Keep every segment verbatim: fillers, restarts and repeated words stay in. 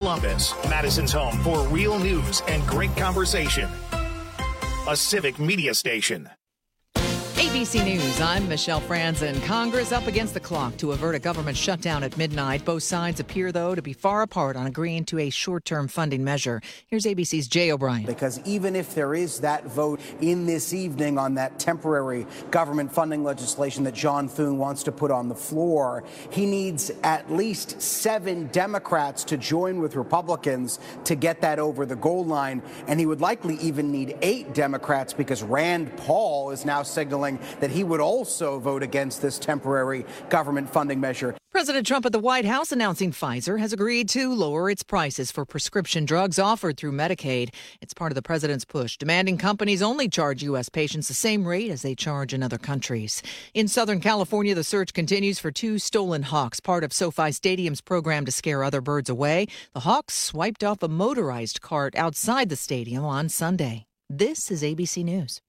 Columbus, Madison's home for real news and great conversation. A civic media station. A B C News, I'm Michelle Franzen. Congress up against the clock to avert a government shutdown at midnight. Both sides appear, though, to be far apart on agreeing to a short-term funding measure. Here's A B C's Jay O'Brien. Because even if there is that vote in this evening on that temporary government funding legislation that John Thune wants to put on the floor, he needs at least seven Democrats to join with Republicans to get that over the goal line. And he would likely even need eight Democrats because Rand Paul is now signaling that he would also vote against this temporary government funding measure. President Trump at the White House announcing Pfizer has agreed to lower its prices for prescription drugs offered through Medicaid. It's part of the president's push, demanding companies only charge U S patients the same rate as they charge in other countries. In Southern California, the search continues for two stolen hawks, part of SoFi Stadium's program to scare other birds away. The hawks swiped off a motorized cart outside the stadium on Sunday. This is A B C News.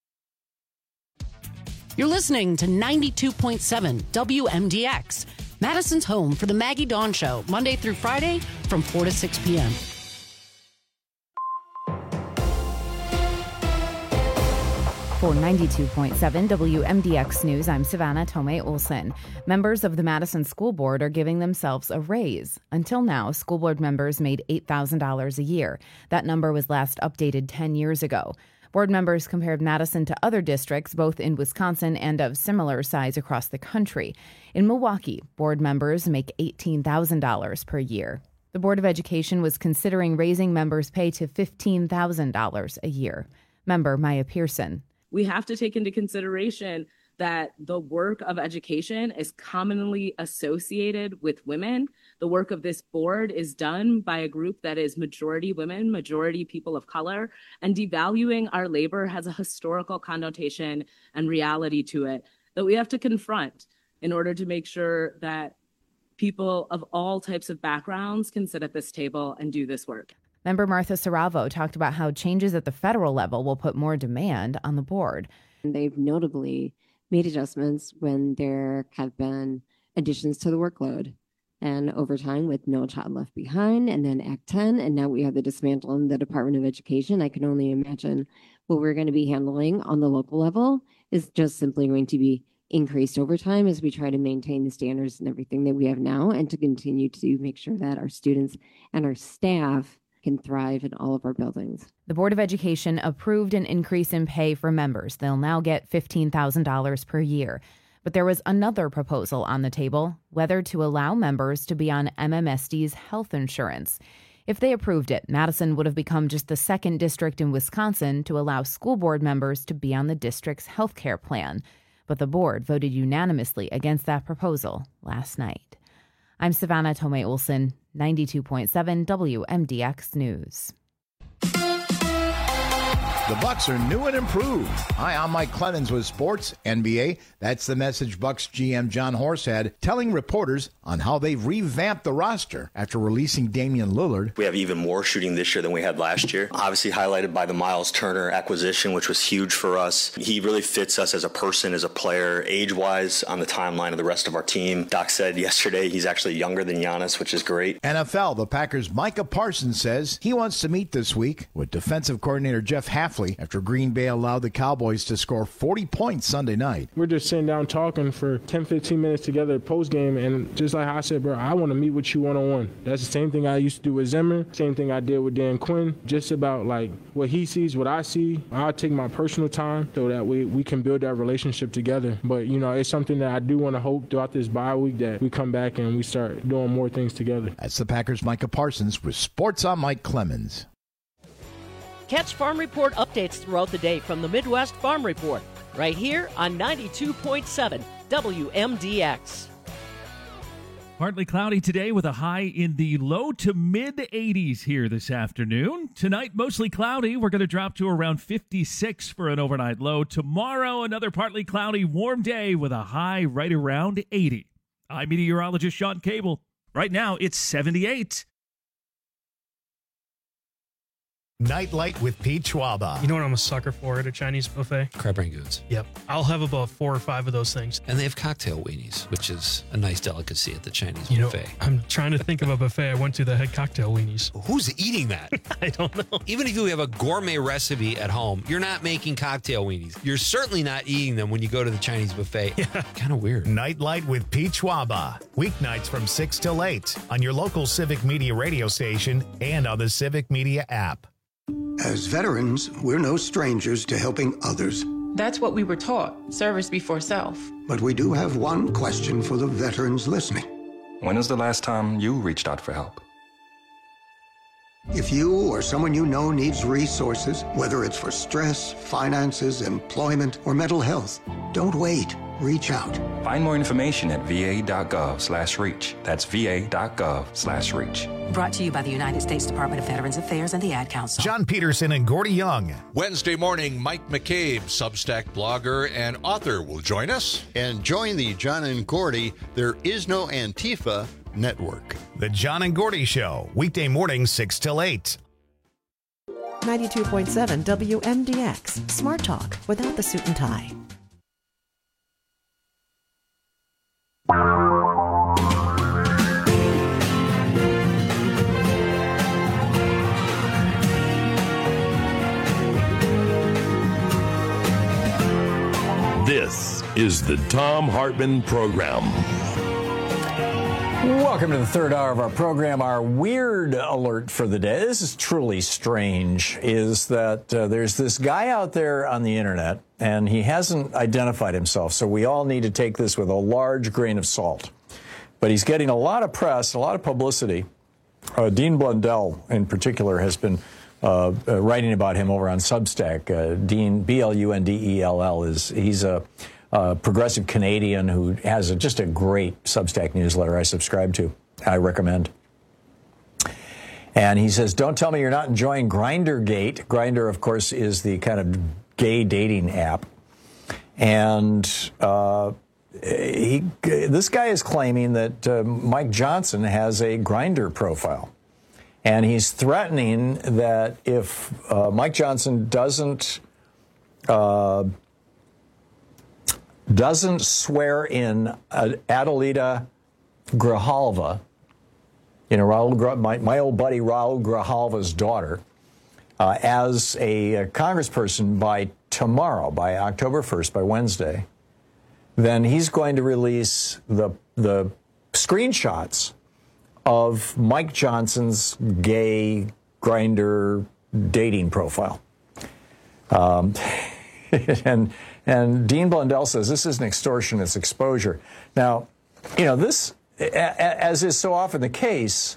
You're listening to ninety-two point seven W M D X, Madison's home for the Maggie Dawn Show, Monday through Friday from four to six p.m. For ninety-two point seven W M D X News, I'm Savannah Tomei Olson. Members of the Madison School Board are giving themselves a raise. Until now, school board members made eight thousand dollars a year. That number was last updated ten years ago. Board members compared Madison to other districts, both in Wisconsin and of similar size across the country. In Milwaukee, board members make eighteen thousand dollars per year. The Board of Education was considering raising members' pay to fifteen thousand dollars a year. Member Maya Pearson. We have to take into consideration that the work of education is commonly associated with women. The work of this board is done by a group that is majority women, majority people of color, and devaluing our labor has a historical connotation and reality to it that we have to confront in order to make sure that people of all types of backgrounds can sit at this table and do this work. Member Martha Saravo talked about how changes at the federal level will put more demand on the board. They've notably made adjustments when there have been additions to the workload. And over time, with No Child Left Behind and then Act ten, and now we have the dismantling the Department of Education, I can only imagine what we're going to be handling on the local level is just simply going to be increased over time as we try to maintain the standards and everything that we have now and to continue to make sure that our students and our staff can thrive in all of our buildings. The Board of Education approved an increase in pay for members. They'll now get fifteen thousand dollars per year. But there was another proposal on the table, whether to allow members to be on M M S D's health insurance. If they approved it, Madison would have become just the second district in Wisconsin to allow school board members to be on the district's health care plan. But the board voted unanimously against that proposal last night. I'm Savannah Tomei Olson, ninety-two point seven W M D X News. The Bucks are new and improved. Hi, I'm Mike Clemens with Sports N B A. That's the message Bucks G M John Horst had, telling reporters on how they've revamped the roster after releasing Damian Lillard. We have even more shooting this year than we had last year. Obviously highlighted by the Miles Turner acquisition, which was huge for us. He really fits us as a person, as a player, age-wise, on the timeline of the rest of our team. Doc said yesterday he's actually younger than Giannis, which is great. N F L, the Packers' Micah Parsons says he wants to meet this week with defensive coordinator Jeff Hafley after Green Bay allowed the Cowboys to score forty points Sunday night. We're just sitting down talking for ten, fifteen minutes together post-game, and just like I said, bro, I want to meet with you one-on-one. That's the same thing I used to do with Zimmer, same thing I did with Dan Quinn, just about like what he sees, what I see. I'll take my personal time so that we, we can build that relationship together. But, you know, it's something that I do want to hope throughout this bye week that we come back and we start doing more things together. That's the Packers' Micah Parsons with Sports on Mike Clemens. Catch Farm Report updates throughout the day from the Midwest Farm Report, right here on ninety-two point seven W M D X. Partly cloudy today with a high in the low to mid eighties here this afternoon. Tonight, mostly cloudy. We're going to drop to around fifty-six for an overnight low. Tomorrow, another partly cloudy, warm day with a high right around eighty. I'm meteorologist Sean Cable. Right now, it's seventy-eight. Nightlight with Pete Schwaba. You know what I'm a sucker for at a Chinese buffet? Crab rangoons. Yep. I'll have about four or five of those things. And they have cocktail weenies, which is a nice delicacy at the Chinese you buffet. Know, I'm trying to think of a buffet I went to that had cocktail weenies. Who's eating that? I don't know. Even if you have a gourmet recipe at home, you're not making cocktail weenies. You're certainly not eating them when you go to the Chinese buffet. Yeah. Kind of weird. Nightlight with Pete Schwaba. Weeknights from six till eight on your local Civic Media radio station and on the Civic Media app. As veterans, we're no strangers to helping others. That's what we were taught, service before self. But we do have one question for the veterans listening. When was the last time you reached out for help? If you or someone you know needs resources, whether it's for stress, finances, employment, or mental health, don't wait. Reach out. Find more information at va.gov slash reach. That's va.gov slash reach. Brought to you by the United States Department of Veterans Affairs and the Ad Council. John Peterson and Gordy Young. Wednesday morning, Mike McCabe, Substack blogger and author, will join us. And join the John and Gordy There Is No Antifa Network. The John and Gordy Show, weekday morning, six till eight. ninety-two point seven W M D X, Smart Talk without the suit and tie. This is the Thom Hartmann Program. Welcome to the third hour of our program. Our weird alert for the day, this is truly strange, is that uh, there's this guy out there on the internet, and he hasn't identified himself, so we all need to take this with a large grain of salt. But he's getting a lot of press, a lot of publicity. Uh, Dean Blundell, in particular, has been uh, uh, writing about him over on Substack. Uh, Dean, B L U N D E L L, is he's a Uh, progressive Canadian who has a, just a great Substack newsletter I subscribe to. I recommend. And he says, don't tell me you're not enjoying Grindr-gate. Grindr, of course, is the kind of gay dating app. And uh, he, this guy is claiming that uh, Mike Johnson has a Grindr profile. And he's threatening that if uh, Mike Johnson doesn't... Uh, doesn't swear in uh, Adelita Grijalva, you know, Raul, my, my old buddy Raul Grijalva's daughter, uh, as a, a congressperson by tomorrow, by October first, by Wednesday, then he's going to release the the screenshots of Mike Johnson's gay Grindr dating profile. Um, and And Dean Blundell says this is an extortion, it's exposure. Now, you know, this, as is so often the case,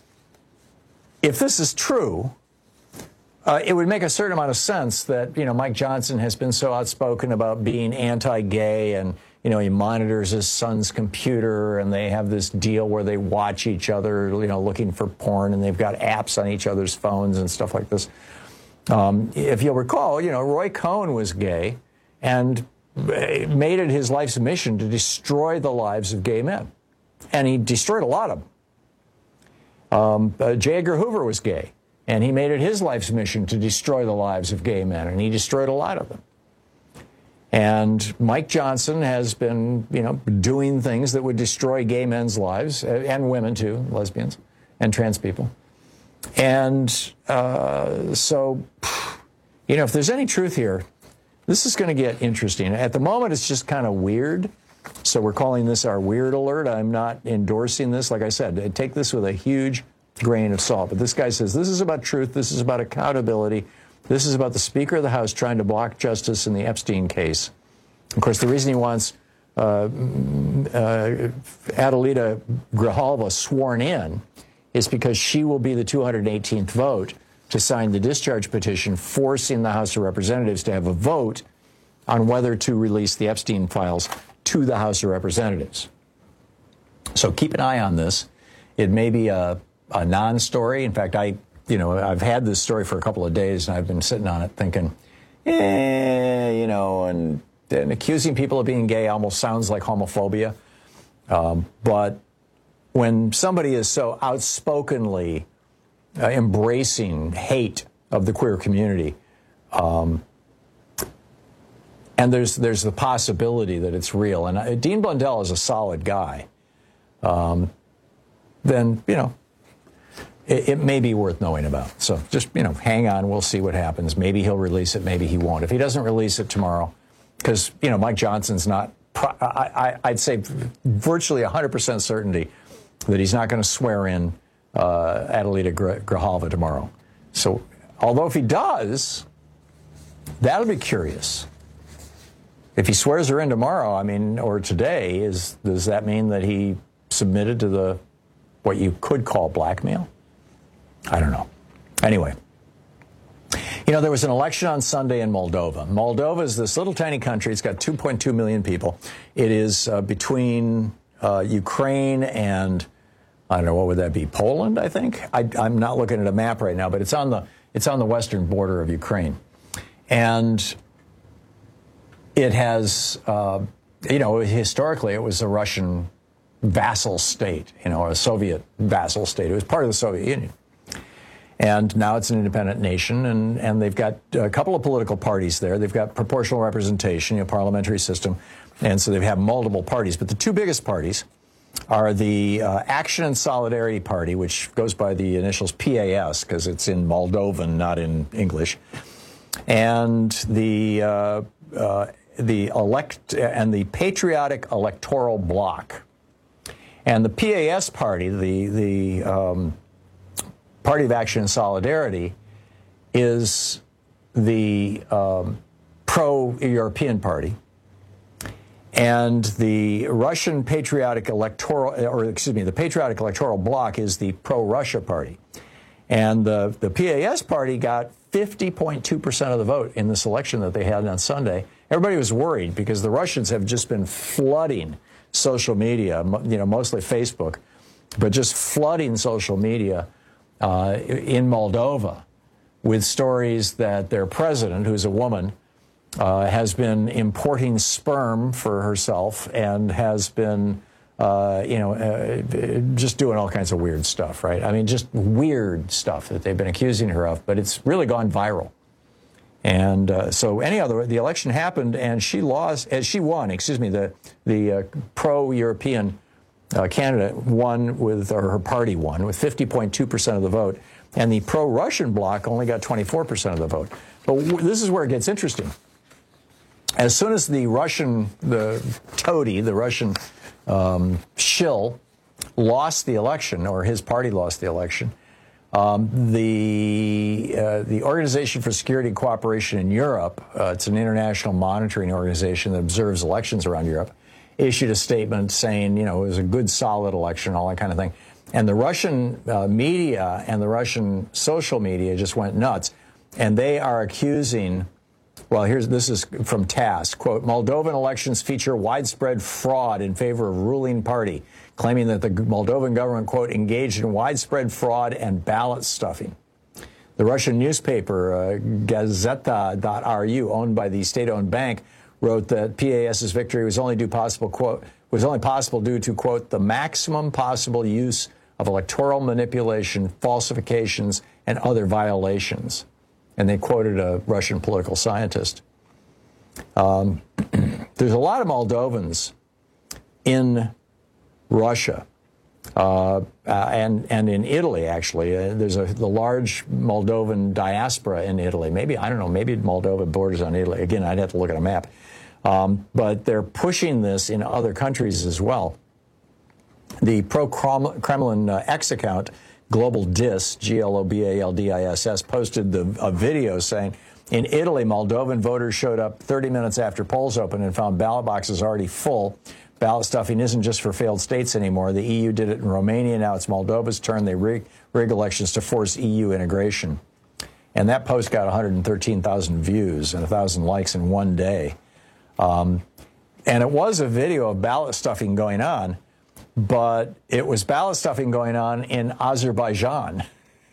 if this is true, uh, it would make a certain amount of sense that, you know, Mike Johnson has been so outspoken about being anti-gay, and, you know, he monitors his son's computer, and they have this deal where they watch each other, you know, looking for porn, and they've got apps on each other's phones and stuff like this. Um, if you'll recall, you know, Roy Cohn was gay and made it his life's mission to destroy the lives of gay men. And he destroyed a lot of them. Um, uh, J. Edgar Hoover was gay, and he made it his life's mission to destroy the lives of gay men, and he destroyed a lot of them. And Mike Johnson has been, you know, doing things that would destroy gay men's lives, and women too, lesbians, and trans people. And uh, so, you know, if there's any truth here, this is going to get interesting. At the moment, it's just kind of weird. So we're calling this our weird alert. I'm not endorsing this. Like I said, take this with a huge grain of salt. But this guy says this is about truth. This is about accountability. This is about the Speaker of the House trying to block justice in the Epstein case. Of course, the reason he wants uh, uh, Adelita Grijalva sworn in is because she will be the two hundred eighteenth vote to sign the discharge petition, forcing the House of Representatives to have a vote on whether to release the Epstein files to the House of Representatives. So keep an eye on this. It may be a, a non-story. In fact, I, you know, I've had this story for a couple of days, and I've been sitting on it thinking, eh, you know, and, and accusing people of being gay almost sounds like homophobia. Um, but when somebody is so outspokenly Uh, embracing hate of the queer community. Um, and there's there's the possibility that it's real. And uh, Dean Blundell is a solid guy. Um, then, you know, it, it may be worth knowing about. So just, you know, hang on. We'll see what happens. Maybe he'll release it. Maybe he won't. If he doesn't release it tomorrow, because, you know, Mike Johnson's not, pro- I, I, I'd say virtually one hundred percent certainty that he's not going to swear in uh, Adelita Grijalva tomorrow. So, although if he does, that'll be curious. If he swears her in tomorrow, I mean, or today, is does that mean that he submitted to the what you could call blackmail? I don't know. Anyway, you know, there was an election on Sunday in Moldova. Moldova is this little tiny country. It's got two point two million people. It is uh, between uh, Ukraine and, I don't know, what would that be? Poland, I think. I, I'm not looking at a map right now, but it's on the it's on the western border of Ukraine, and it has, uh, you know, historically it was a Russian vassal state, you know, a Soviet vassal state. It was part of the Soviet Union. And now it's an independent nation, and, and they've got a couple of political parties there. They've got proportional representation, you know, parliamentary system, and so they have multiple parties. But the two biggest parties are the uh, Action and Solidarity Party, which goes by the initials P A S, because it's in Moldovan, not in English, and the uh, uh, the elect and the Patriotic Electoral Bloc. And the P A S party, the the um, Party of Action and Solidarity, is the um, pro-European party, and the Russian Patriotic Electoral, or excuse me, the Patriotic Electoral Bloc is the pro-Russia party, and the the P A S party got fifty point two percent of the vote in this election that they had on Sunday. Everybody was worried because the Russians have just been flooding social media, you know, mostly Facebook, but just flooding social media uh, in Moldova with stories that their president, who's a woman, uh, has been importing sperm for herself and has been, uh, you know, uh, just doing all kinds of weird stuff, right? I mean, just weird stuff that they've been accusing her of, but it's really gone viral. And uh, so, anyhow, the election happened, and she lost. As she won, excuse me, the the uh, pro-European uh, candidate won with, or her party won with fifty point two percent of the vote, and the pro-Russian bloc only got twenty-four percent of the vote. But w- this is where it gets interesting. As soon as the Russian, the toady, the Russian um, shill, lost the election, or his party lost the election. Um, the uh, the Organization for Security and Cooperation in Europe, uh, it's an international monitoring organization that observes elections around Europe, issued a statement saying, you know, it was a good, solid election, all that kind of thing. And the Russian uh, media and the Russian social media just went nuts. And they are accusing, well, here's this is from TASS, quote, Moldovan elections feature widespread fraud in favor of ruling party, claiming that the Moldovan government, quote, engaged in widespread fraud and ballot stuffing. The Russian newspaper, uh, Gazeta dot R U, owned by the state-owned bank, wrote that PAS's victory was only due possible, quote, was only possible due to, quote, the maximum possible use of electoral manipulation, falsifications, and other violations. And they quoted a Russian political scientist. Um, there's a lot of Moldovans in Russia, uh, uh, and and in Italy, actually. Uh, there's a the large Moldovan diaspora in Italy. Maybe, I don't know, maybe Moldova borders on Italy. Again, I'd have to look at a map. Um, but they're pushing this in other countries as well. The pro-Kremlin uh, X account, Global Dis, G L O B A L D I S S, posted the, a video saying, in Italy, Moldovan voters showed up thirty minutes after polls opened and found ballot boxes already full. Ballot stuffing isn't just for failed states anymore. The E U did it in Romania. Now it's Moldova's turn. They rig, rig elections to force E U integration. And that post got one hundred thirteen thousand views and one thousand likes in one day. Um, and it was a video of ballot stuffing going on, but it was ballot stuffing going on in Azerbaijan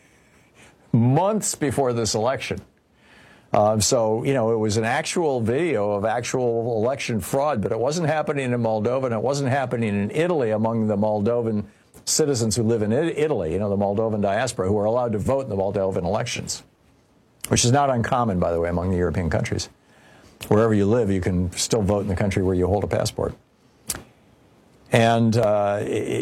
months before this election. Um, so, you know, it was an actual video of actual election fraud, but it wasn't happening in Moldova, and it wasn't happening in Italy among the Moldovan citizens who live in Italy, you know, the Moldovan diaspora, who are allowed to vote in the Moldovan elections. which is not uncommon, by the way, among the European countries. Wherever you live, you can still vote in the country where you hold a passport. And uh,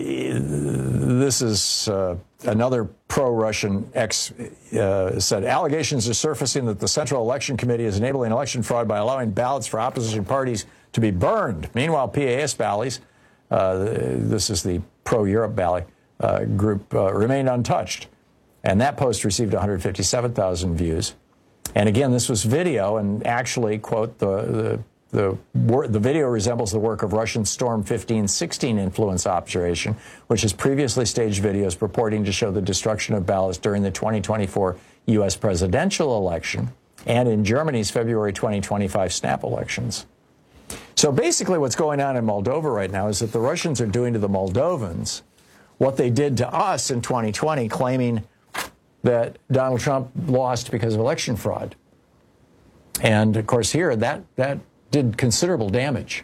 this is uh, another pro-Russian ex uh, said, allegations are surfacing that the Central Election Committee is enabling election fraud by allowing ballots for opposition parties to be burned. Meanwhile, P A S Bally's, uh, this is the pro-Europe Bally uh, group, uh, remained untouched. And that post received one hundred fifty-seven thousand views. And again, this was video, and actually, quote, the, the The, the video resembles the work of Russian Storm fifteen sixteen influence operation, which has previously staged videos purporting to show the destruction of ballots during the twenty twenty-four U S presidential election and in Germany's February twenty twenty-five snap elections. So basically what's going on in Moldova right now is that the Russians are doing to the Moldovans what they did to us in twenty twenty, claiming that Donald Trump lost because of election fraud. And, of course, here, that that did considerable damage.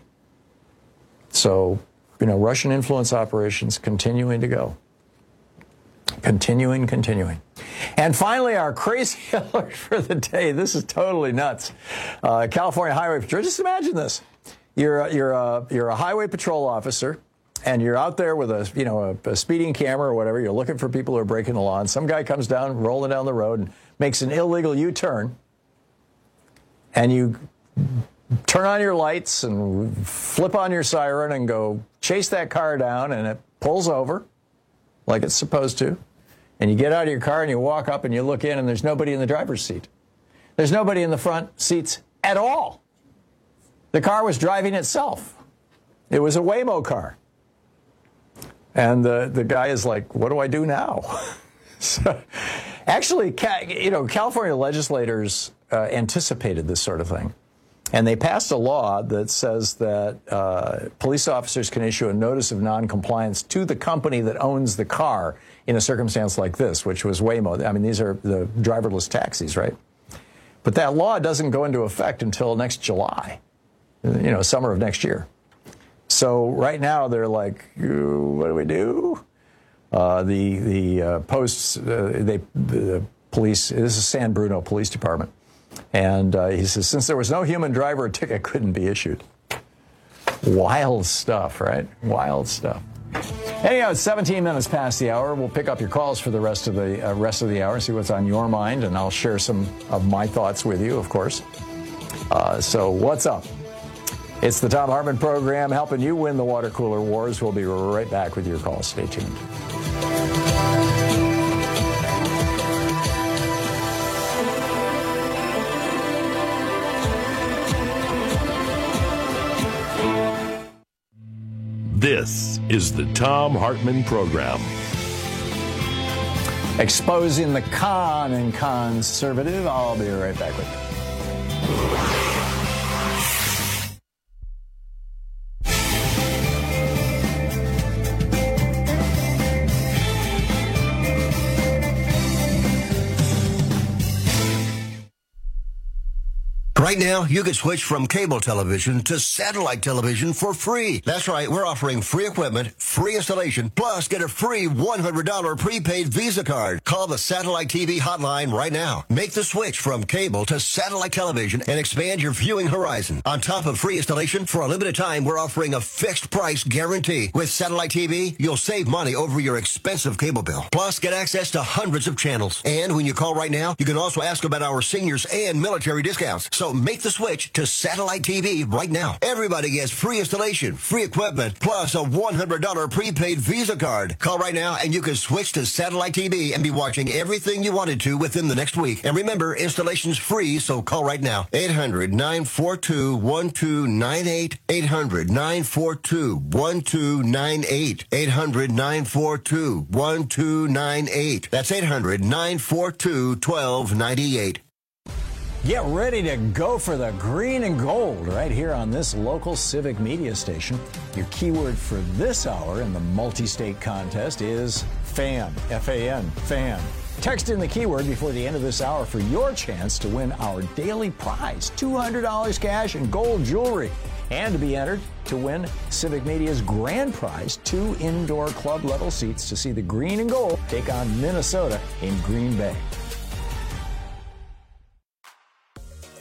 So, you know, Russian influence operations continuing to go. Continuing, continuing. And finally, our crazy alert for the day. This is totally nuts. Uh, California Highway Patrol. Just imagine this. You're, you're, a, you're a highway patrol officer, and you're out there with a, you know, a, a speeding camera or whatever. You're looking for people who are breaking the law. And some guy comes down, rolling down the road, and makes an illegal U-turn. And you turn on your lights and flip on your siren and go chase that car down, and it pulls over like it's supposed to. And you get out of your car and you walk up and you look in, and there's nobody in the driver's seat. There's nobody in the front seats at all. The car was driving itself. It was a Waymo car. And the, the guy is like, what do I do now? So, actually, you know, California legislators uh, anticipated this sort of thing. And they passed a law that says that uh, police officers can issue a notice of noncompliance to the company that owns the car in a circumstance like this, which was Waymo. I mean, these are the driverless taxis, right? But that law doesn't go into effect until next July, you know, summer of next year. So right now they're like, what do we do? Uh, the the uh, posts, uh, they the police, this is San Bruno Police Department. And uh, he says, since there was no human driver, a ticket couldn't be issued. Wild stuff, right? Wild stuff. Anyhow, it's seventeen minutes past the hour. We'll pick up your calls for the rest of the uh, rest of the hour, see what's on your mind, and I'll share some of my thoughts with you, of course. Uh, so what's up? It's the Thom Hartmann Program, helping you win the water cooler wars. We'll be right back with your calls. Stay tuned. This is the Thom Hartmann Program. Exposing the con and conservative. I'll be right back with you. Right now, you can switch from cable television to satellite television for free. That's right, we're offering free equipment, free installation, plus get a free one hundred dollars prepaid Visa card. Call the Satellite T V hotline right now. Make the switch from cable to satellite television and expand your viewing horizon. On top of free installation, for a limited time, we're offering a fixed price guarantee. With Satellite T V, you'll save money over your expensive cable bill. Plus, get access to hundreds of channels. And when you call right now, you can also ask about our seniors and military discounts. So make the switch to Satellite T V right now. Everybody gets free installation, free equipment, plus a one hundred dollars prepaid Visa card. Call right now and you can switch to Satellite T V and be watching everything you wanted to within the next week. And remember, installation's free, so call right now. eight hundred, nine four two, one two nine eight. eight hundred, nine four two, one two nine eight. eight hundred, nine four two, one two nine eight. That's eight hundred, nine four two, one two nine eight. Get ready to go for the green and gold right here on this local civic media station. Your keyword for this hour in the multi-state contest is FAN, F A N, FAN. Text in the keyword before the end of this hour for your chance to win our daily prize, two hundred dollars cash and gold jewelry, and to be entered to win Civic Media's grand prize, two indoor club-level seats to see the green and gold take on Minnesota in Green Bay.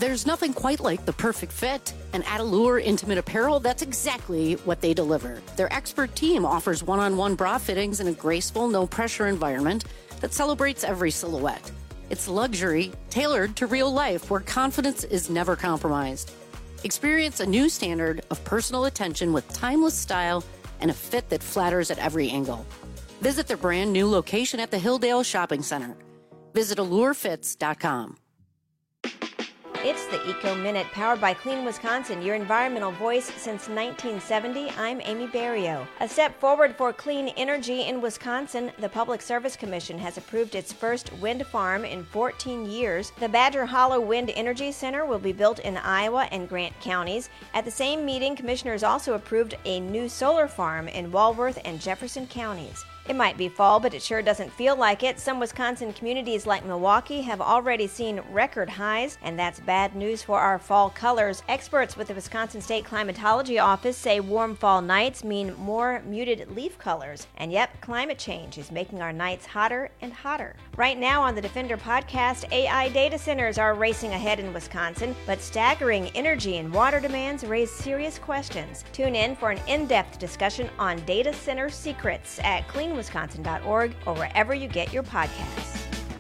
There's nothing quite like the perfect fit, and at Allure Intimate Apparel, that's exactly what they deliver. Their expert team offers one-on-one bra fittings in a graceful, no-pressure environment that celebrates every silhouette. It's luxury tailored to real life, where confidence is never compromised. Experience a new standard of personal attention with timeless style and a fit that flatters at every angle. Visit their brand new location at the Hilldale Shopping Center. Visit allure fits dot com. It's the Eco Minute, powered by Clean Wisconsin, your environmental voice since nineteen seventy. I'm Amy Barrio. A step forward for clean energy in Wisconsin, the Public Service Commission has approved its first wind farm in fourteen years. The Badger Hollow Wind Energy Center will be built in Iowa and Grant counties. At the same meeting, commissioners also approved a new solar farm in Walworth and Jefferson counties. It might be fall, but it sure doesn't feel like it. Some Wisconsin communities like Milwaukee have already seen record highs, and that's bad news for our fall colors. Experts with the Wisconsin State Climatology Office say warm fall nights mean more muted leaf colors. And yep, climate change is making our nights hotter and hotter. Right now on the Defender podcast, A I data centers are racing ahead in Wisconsin, but staggering energy and water demands raise serious questions. Tune in for an in-depth discussion on data center secrets at clean wisconsin dot org or wherever you get your podcasts.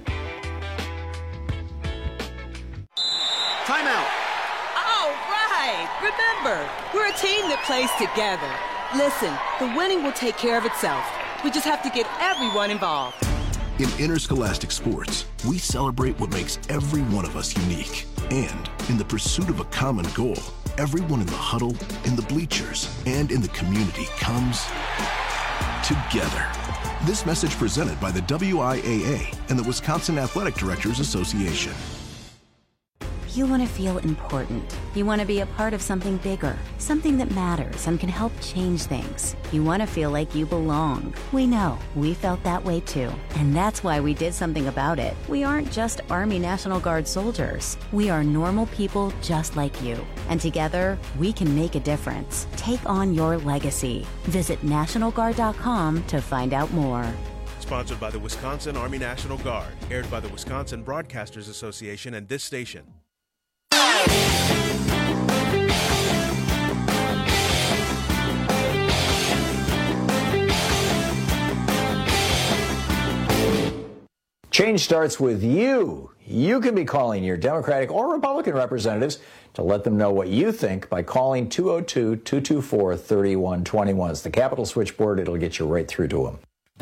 Timeout. All right. Remember, we're a team that plays together. Listen, the winning will take care of itself. We just have to get everyone involved. In interscholastic sports, we celebrate what makes every one of us unique. And in the pursuit of a common goal, everyone in the huddle, in the bleachers, and in the community comes together. This message presented by the W I A A and the Wisconsin Athletic Directors Association. You want to feel important. You want to be a part of something bigger, something that matters and can help change things. You want to feel like you belong. We know. We felt that way too. And that's why we did something about it. We aren't just Army National Guard soldiers. We are normal people just like you. And together, we can make a difference. Take on your legacy. Visit national guard dot com to find out more. Sponsored by the Wisconsin Army National Guard. Aired by the Wisconsin Broadcasters Association and this station. Change starts with you. You can be calling your Democratic or Republican representatives to let them know what you think by calling two oh two, two two four, three one two one. It's the Capitol switchboard. It'll get you right through to them.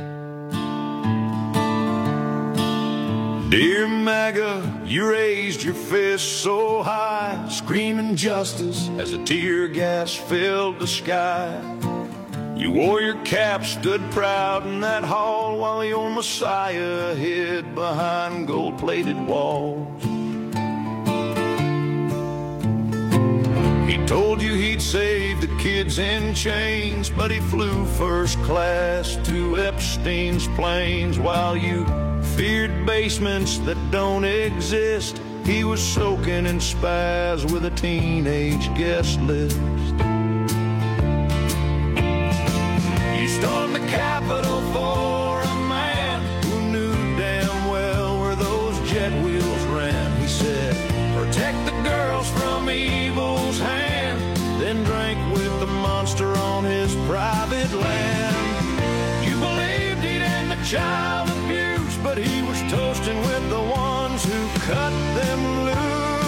Dear MAGA, you raised your fist so high, screaming justice as a tear gas filled the sky. You wore your cap, stood proud in that hall while your Messiah hid behind gold-plated walls. He told you he'd save the kids in chains, but he flew first class to Epstein's planes while you feared basements that don't exist. He was soaking in spaz with a teenage guest list. You stormed the Capitol for a man who knew damn well where those jet wheels ran. He said, protect the girls from evil's hand, then drank with the monster on his private land. You believed he'd end the child abuse, but he was toasting with the ones who cut them loose.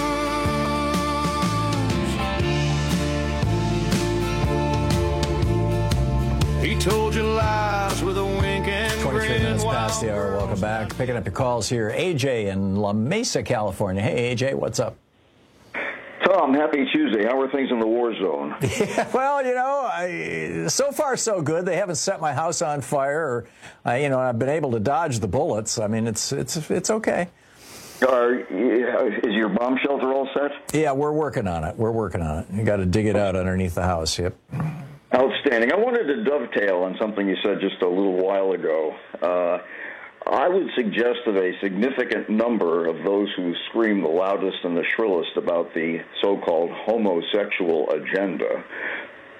He told you lies with a wink and twenty-three grin. minutes past the hour. Welcome back. Picking up your calls here. A J in La Mesa, California. Hey, A J, what's up? Tom, happy Tuesday. How are things in the war zone? Yeah, well, you know, I, so far so good. They haven't set my house on fire, or uh, you know, I've been able to dodge the bullets. I mean, it's it's it's okay. Are, is your bomb shelter all set? Yeah, we're working on it. We're working on it. You got to dig it out underneath the house. Yep. Outstanding. I wanted to dovetail on something you said just a little while ago. Uh, I would suggest that a significant number of those who scream the loudest and the shrillest about the so-called homosexual agenda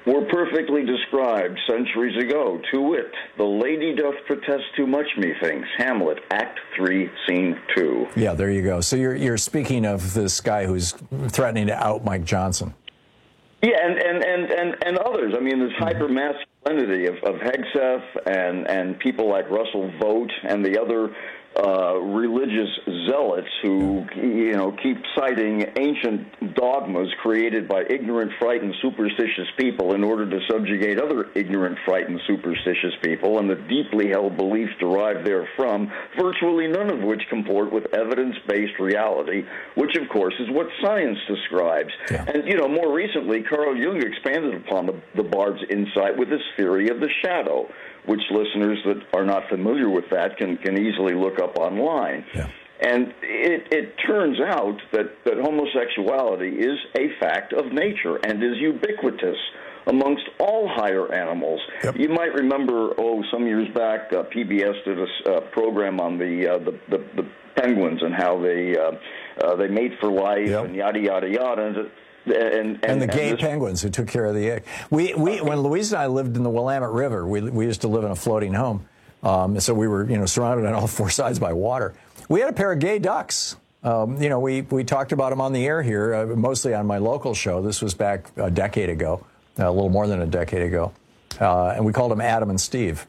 were perfectly described centuries ago. To wit, the lady doth protest too much, methinks. Hamlet, Act three, Scene two. Yeah, there you go. So you're you're speaking of this guy who's threatening to out Mike Johnson. Yeah, and, and, and, and, and others. I mean, this hyper-masculinity of, of Hegseth and, and people like Russell Vogt and the other uh, religious zealots who, you know, keep citing ancient dogmas created by ignorant, frightened, superstitious people in order to subjugate other ignorant, frightened, superstitious people, and the deeply held beliefs derived therefrom, virtually none of which comport with evidence-based reality, which, of course, is what science describes. Yeah. And, you know, more recently, Carl Jung expanded upon the, the Bard's insight with his theory of the shadow, which listeners that are not familiar with that can, can easily look up online. Yeah. And it, it turns out that, that homosexuality is a fact of nature and is ubiquitous amongst all higher animals. Yep. You might remember, oh, some years back, uh, P B S did a uh, program on the, uh, the, the the penguins and how they uh, uh, they mate for life, yep. and yada yada yada. And, And, and, and the gay and this, penguins who took care of the egg. We, we, when Louise and I lived in the Willamette River, we, we used to live in a floating home. Um, so we were, you know, surrounded on all four sides by water. We had a pair of gay ducks. Um, you know, we, we talked about them on the air here, uh, mostly on my local show. This was back a decade ago, uh, a little more than a decade ago. Uh, and we called them Adam and Steve.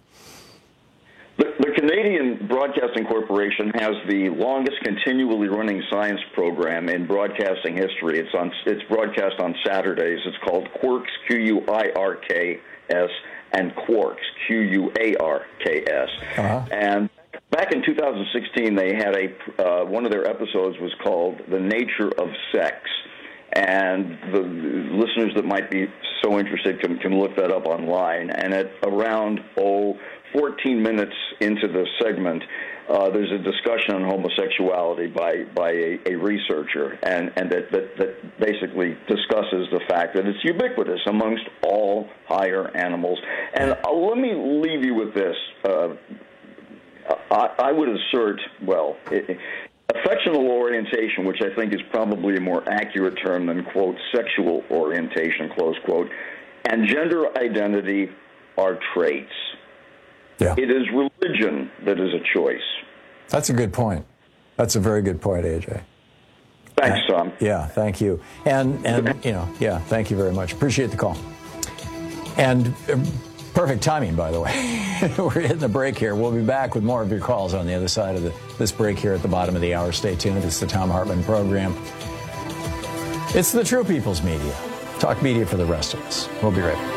The, the Canadian Broadcasting Corporation has the longest continually running science program in broadcasting history. It's on. It's broadcast on Saturdays. It's called Quirks, Q U I R K S, and Quarks, Q U A R K S. Uh-huh. And back in two thousand sixteen, they had a uh, one of their episodes was called "The Nature of Sex." And the listeners that might be so interested can, can look that up online. And at around, oh, fourteen minutes into the segment, uh, there's a discussion on homosexuality by, by a, a researcher, and, and that, that, that basically discusses the fact that it's ubiquitous amongst all higher animals. And uh, let me leave you with this. Uh, I, I would assert, well, it, affectional orientation, which I think is probably a more accurate term than, quote, sexual orientation, close quote, and gender identity are traits. Yeah. It is religion that is a choice. That's a good point. That's a very good point, A J. Thanks, Tom. Yeah, thank you. And, and you know, yeah, thank you very much. Appreciate the call. And uh, perfect timing, by the way. We're hitting the break here. We'll be back with more of your calls on the other side of the, this break here at the bottom of the hour. Stay tuned. It's the Thom Hartmann Program. It's the True People's Media. Talk media for the rest of us. We'll be right back.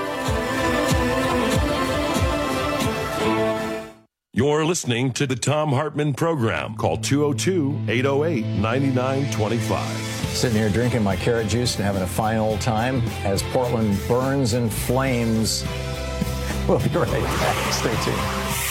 You're listening to the Thom Hartmann Program. Call two oh two, eight oh eight, nine nine two five. Sitting here drinking my carrot juice and having a fine old time as Portland burns in flames. We'll be right back. Stay tuned.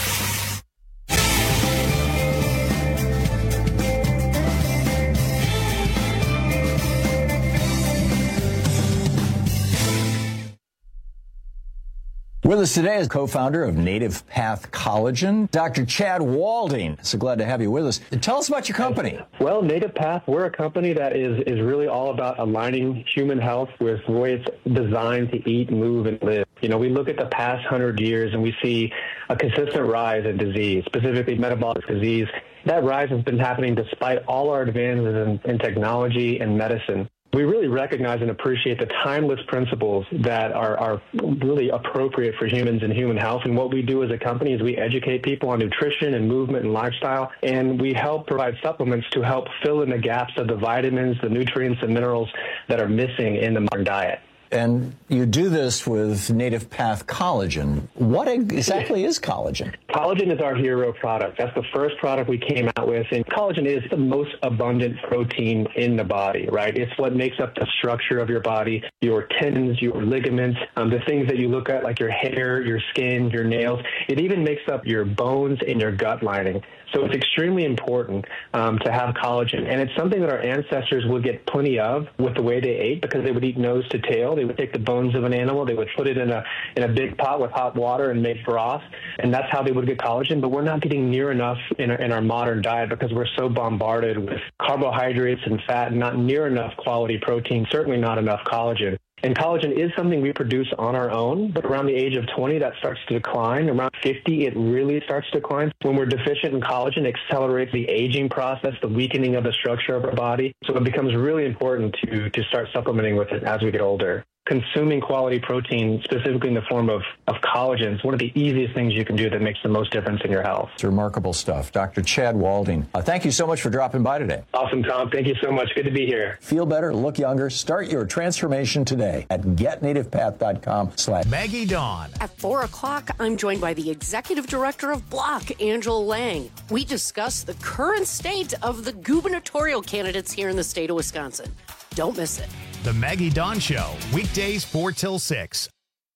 With us today is co-founder of Native Path Collagen, Doctor Chad Walding. So glad to have you with us. Tell us about your company. Well, Native Path, we're a company that is, is really all about aligning human health with the way it's designed to eat, move, and live. You know, we look at the past hundred years and we see a consistent rise in disease, specifically metabolic disease. That rise has been happening despite all our advances in, in technology and medicine. We really recognize and appreciate the timeless principles that are, are really appropriate for humans and human health. And what we do as a company is we educate people on nutrition and movement and lifestyle, and we help provide supplements to help fill in the gaps of the vitamins, the nutrients, and minerals that are missing in the modern diet. And you do this with Native Path Collagen. What exactly is collagen? Collagen is our hero product. That's the first product we came out with. And collagen is the most abundant protein in the body, right? It's what makes up the structure of your body, your tendons, your ligaments, um, the things that you look at like your hair, your skin, your nails. It even makes up your bones and your gut lining. So it's extremely important um, to have collagen. And it's something that our ancestors would get plenty of with the way they ate, because they would eat nose to tail. They would take the bones of an animal, they would put it in a in a big pot with hot water and make broth, and that's how they would get collagen. But we're not getting near enough in our, in our modern diet because we're so bombarded with carbohydrates and fat, and not near enough quality protein, certainly not enough collagen. And collagen is something we produce on our own, but around the age of twenty, that starts to decline. Around fifty, it really starts to decline. When we're deficient in collagen, it accelerates the aging process, the weakening of the structure of our body. So it becomes really important to, to start supplementing with it as we get older. Consuming quality protein, specifically in the form of, of collagen, is one of the easiest things you can do that makes the most difference in your health. It's remarkable stuff. Doctor Chad Walding, uh, thank you so much for dropping by today. Awesome, Tom. Thank you so much. Good to be here. Feel better, look younger. Start your transformation today at get native path dot com slash Maggie Dawn. At four o'clock, I'm joined by the Executive Director of Block, Angela Lang. We discuss the current state of the gubernatorial candidates here in the state of Wisconsin. Don't miss it. The Maggie Dawn Show, weekdays four till six.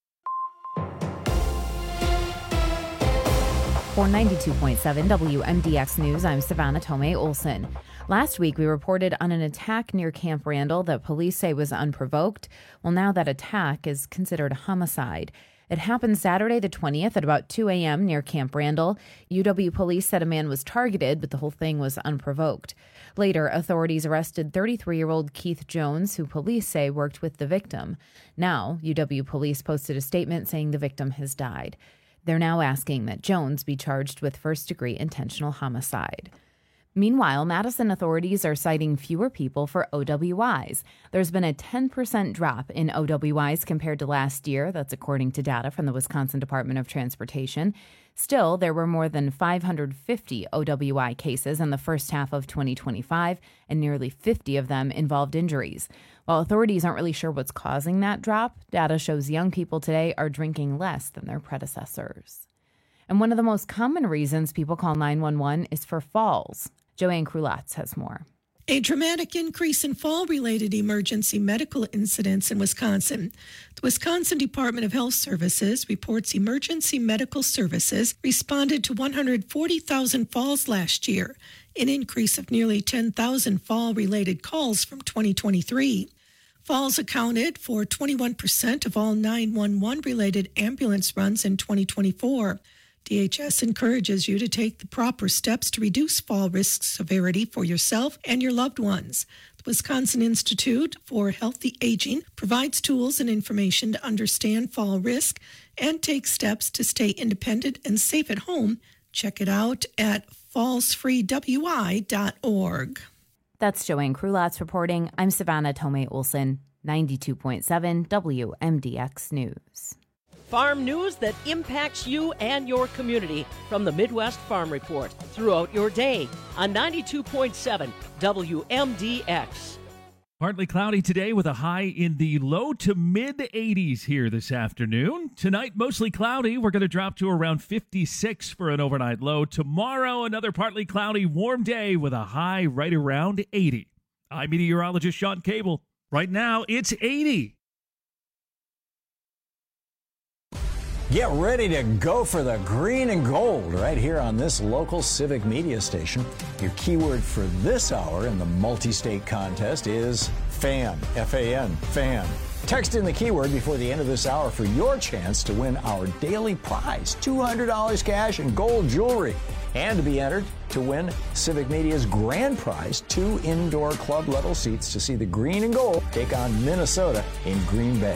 For ninety-two point seven W M D X News, I'm Savannah Tomei Olson. Last week, we reported on an attack near Camp Randall that police say was unprovoked. Well, now that attack is considered a homicide. It happened Saturday the twentieth at about two a.m. near Camp Randall. U W police said a man was targeted, but the whole thing was unprovoked. Later, authorities arrested thirty-three-year-old Keith Jones, who police say worked with the victim. Now, U W police posted a statement saying the victim has died. They're now asking that Jones be charged with first-degree intentional homicide. Meanwhile, Madison authorities are citing fewer people for O W Is. There's been a ten percent drop in O W Is compared to last year. That's according to data from the Wisconsin Department of Transportation. Still, there were more than five hundred fifty O W I cases in the first half of twenty twenty-five, and nearly fifty of them involved injuries. While authorities aren't really sure what's causing that drop, data shows young people today are drinking less than their predecessors. And one of the most common reasons people call nine one one is for falls. Joanne Krulatz has more. A dramatic increase in fall-related emergency medical incidents in Wisconsin. The Wisconsin Department of Health Services reports emergency medical services responded to one hundred forty thousand falls last year, an increase of nearly ten thousand fall-related calls from twenty twenty-three. Falls accounted for twenty-one percent of all nine one one-related ambulance runs in twenty twenty-four. D H S encourages you to take the proper steps to reduce fall risk severity for yourself and your loved ones. The Wisconsin Institute for Healthy Aging provides tools and information to understand fall risk and take steps to stay independent and safe at home. Check it out at falls free w i dot org. That's Joanne Krulatz reporting. I'm Savannah Tomei Olson, ninety-two point seven W M D X News. Farm news that impacts you and your community from the Midwest Farm Report throughout your day on ninety-two point seven W M D X. Partly cloudy today with a high in the low to mid eighties here this afternoon. Tonight, mostly cloudy. We're going to drop to around fifty-six for an overnight low. Tomorrow, another partly cloudy, warm day with a high right around eighty. I'm meteorologist Sean Cable. Right now, it's eighty. Get ready to go for the green and gold right here on this local civic media station. Your keyword for this hour in the multi-state contest is FAN, F A N, FAN. Text in the keyword before the end of this hour for your chance to win our daily prize, two hundred dollars cash and gold jewelry, and to be entered to win Civic Media's grand prize, two indoor club level seats to see the green and gold take on Minnesota in Green Bay.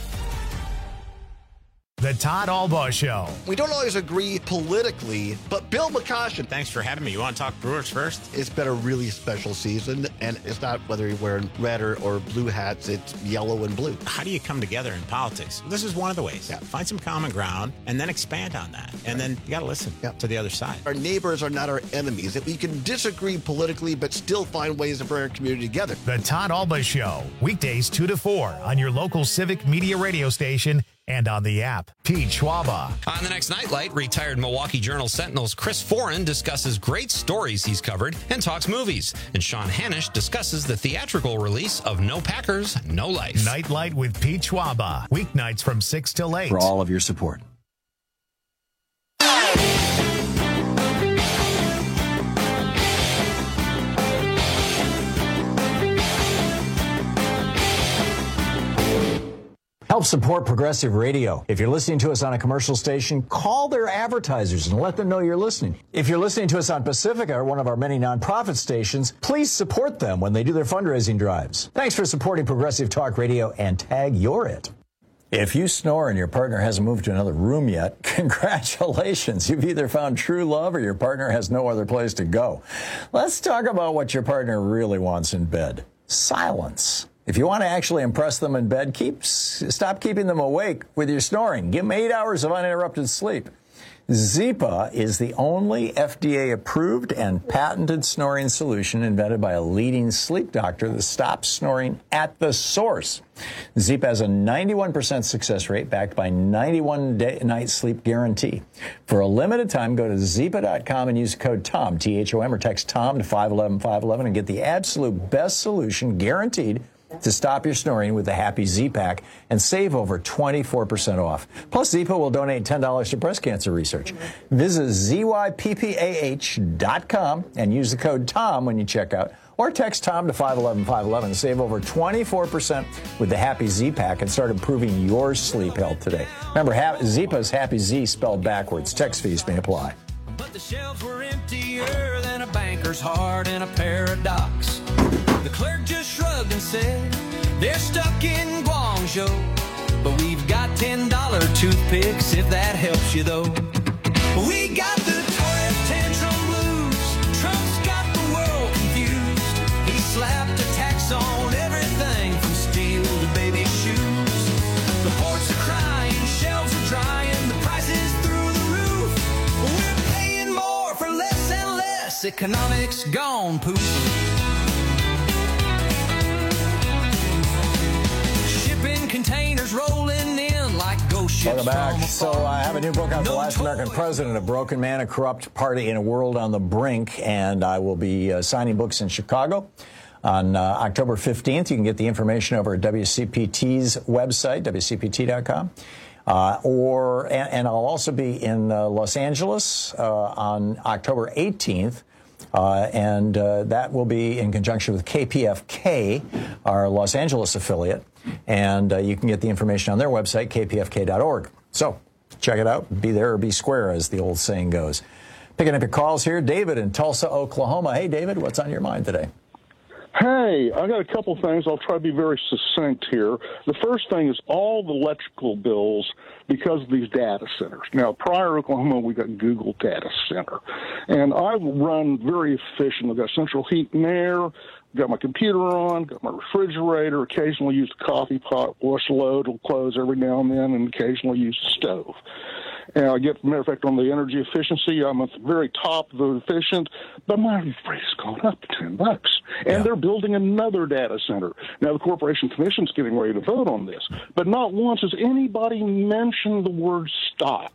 The Todd Albaugh Show. We don't always agree politically, but Bill McCoshen. Thanks for having me. You want to talk Brewers first? It's been a really special season, and it's not whether you're wearing red or, or blue hats, it's yellow and blue. How do you come together in politics? This is one of the ways. Yeah. Find some common ground and then expand on that. And right. then you got to listen yeah. to the other side. Our neighbors are not our enemies. That we can disagree politically, but still find ways to bring our community together. The Todd Albaugh Show. Weekdays two to four on your local Civic Media radio station and on the app. Pete Schwaba. On the next Nightlight, retired Milwaukee Journal Sentinel's Chris Foran discusses great stories he's covered and talks movies. And Sean Hanisch discusses the theatrical release of No Packers, No Life. Nightlight with Pete Schwaba. Weeknights from six till eight. For all of your support. Help support Progressive Radio. If you're listening to us on a commercial station, call their advertisers and let them know you're listening. If you're listening to us on Pacifica, or one of our many nonprofit stations, please support them when they do their fundraising drives. Thanks for supporting Progressive Talk Radio, and tag you're it. If you snore and your partner hasn't moved to another room yet, congratulations. You've either found true love or your partner has no other place to go. Let's talk about what your partner really wants in bed. Silence. If you want to actually impress them in bed, keep, stop keeping them awake with your snoring. Give them eight hours of uninterrupted sleep. Zypa is the only F D A-approved and patented snoring solution invented by a leading sleep doctor that stops snoring at the source. Zypa has a ninety-one percent success rate backed by ninety-one night sleep guarantee. For a limited time, go to zypa dot com and use code TOM, T H O M, or text TOM to five one one five one one and get the absolute best solution guaranteed to stop your snoring with the Happy Z-Pack and save over twenty-four percent off. Plus, Zypa will donate ten dollars to breast cancer research. Visit Z Y P P A H dot com and use the code TOM when you check out, or text TOM to five one one five one one and save over twenty-four percent with the Happy Z-Pack and start improving your sleep health today. Remember, Zypa's Happy Z spelled backwards. Text fees may apply. But the shelves were emptier than a banker's heart in a paradox. The clerk just shrugged and said, they're stuck in Guangzhou, but we've got ten dollar toothpicks if that helps you, though. We got the toilet tantrum blues. Trump's got the world confused. He slapped a tax on everything from steel to baby shoes. The ports are crying, shelves are drying, the prices through the roof. We're paying more for less and less. Economics gone poof. Containers rolling in like ghost ships. Welcome back. So I have a new book out, The Last American President, A Broken Man, A Corrupt Party, and a World on the Brink. And I will be uh, signing books in Chicago on uh, October fifteenth. You can get the information over at W C P T's website, W C P T dot com. Uh, or, and, and I'll also be in uh, Los Angeles uh, on October eighteenth. Uh, and uh, that will be in conjunction with K P F K, our Los Angeles affiliate. And uh, you can get the information on their website, K P F K dot org. So check it out. Be there or be square, as the old saying goes. Picking up your calls here, David in Tulsa, Oklahoma. Hey, David, what's on your mind today? Hey, I got a couple things. I'll try to be very succinct here. The first thing is all the electrical bills because of these data centers. Now, prior to Oklahoma, we got Google Data Center. And I run very efficient. I've got central heat and air, got my computer on, got my refrigerator, occasionally use the coffee pot, wash the load, it'll close every now and then, and occasionally use the stove. And I get, matter of fact, on the energy efficiency, I'm at the very top of the efficient, but my rate's gone up to ten bucks. And yeah. They're building another data center. Now, the Corporation Commission's getting ready to vote on this, but not once has anybody mentioned the word stocks.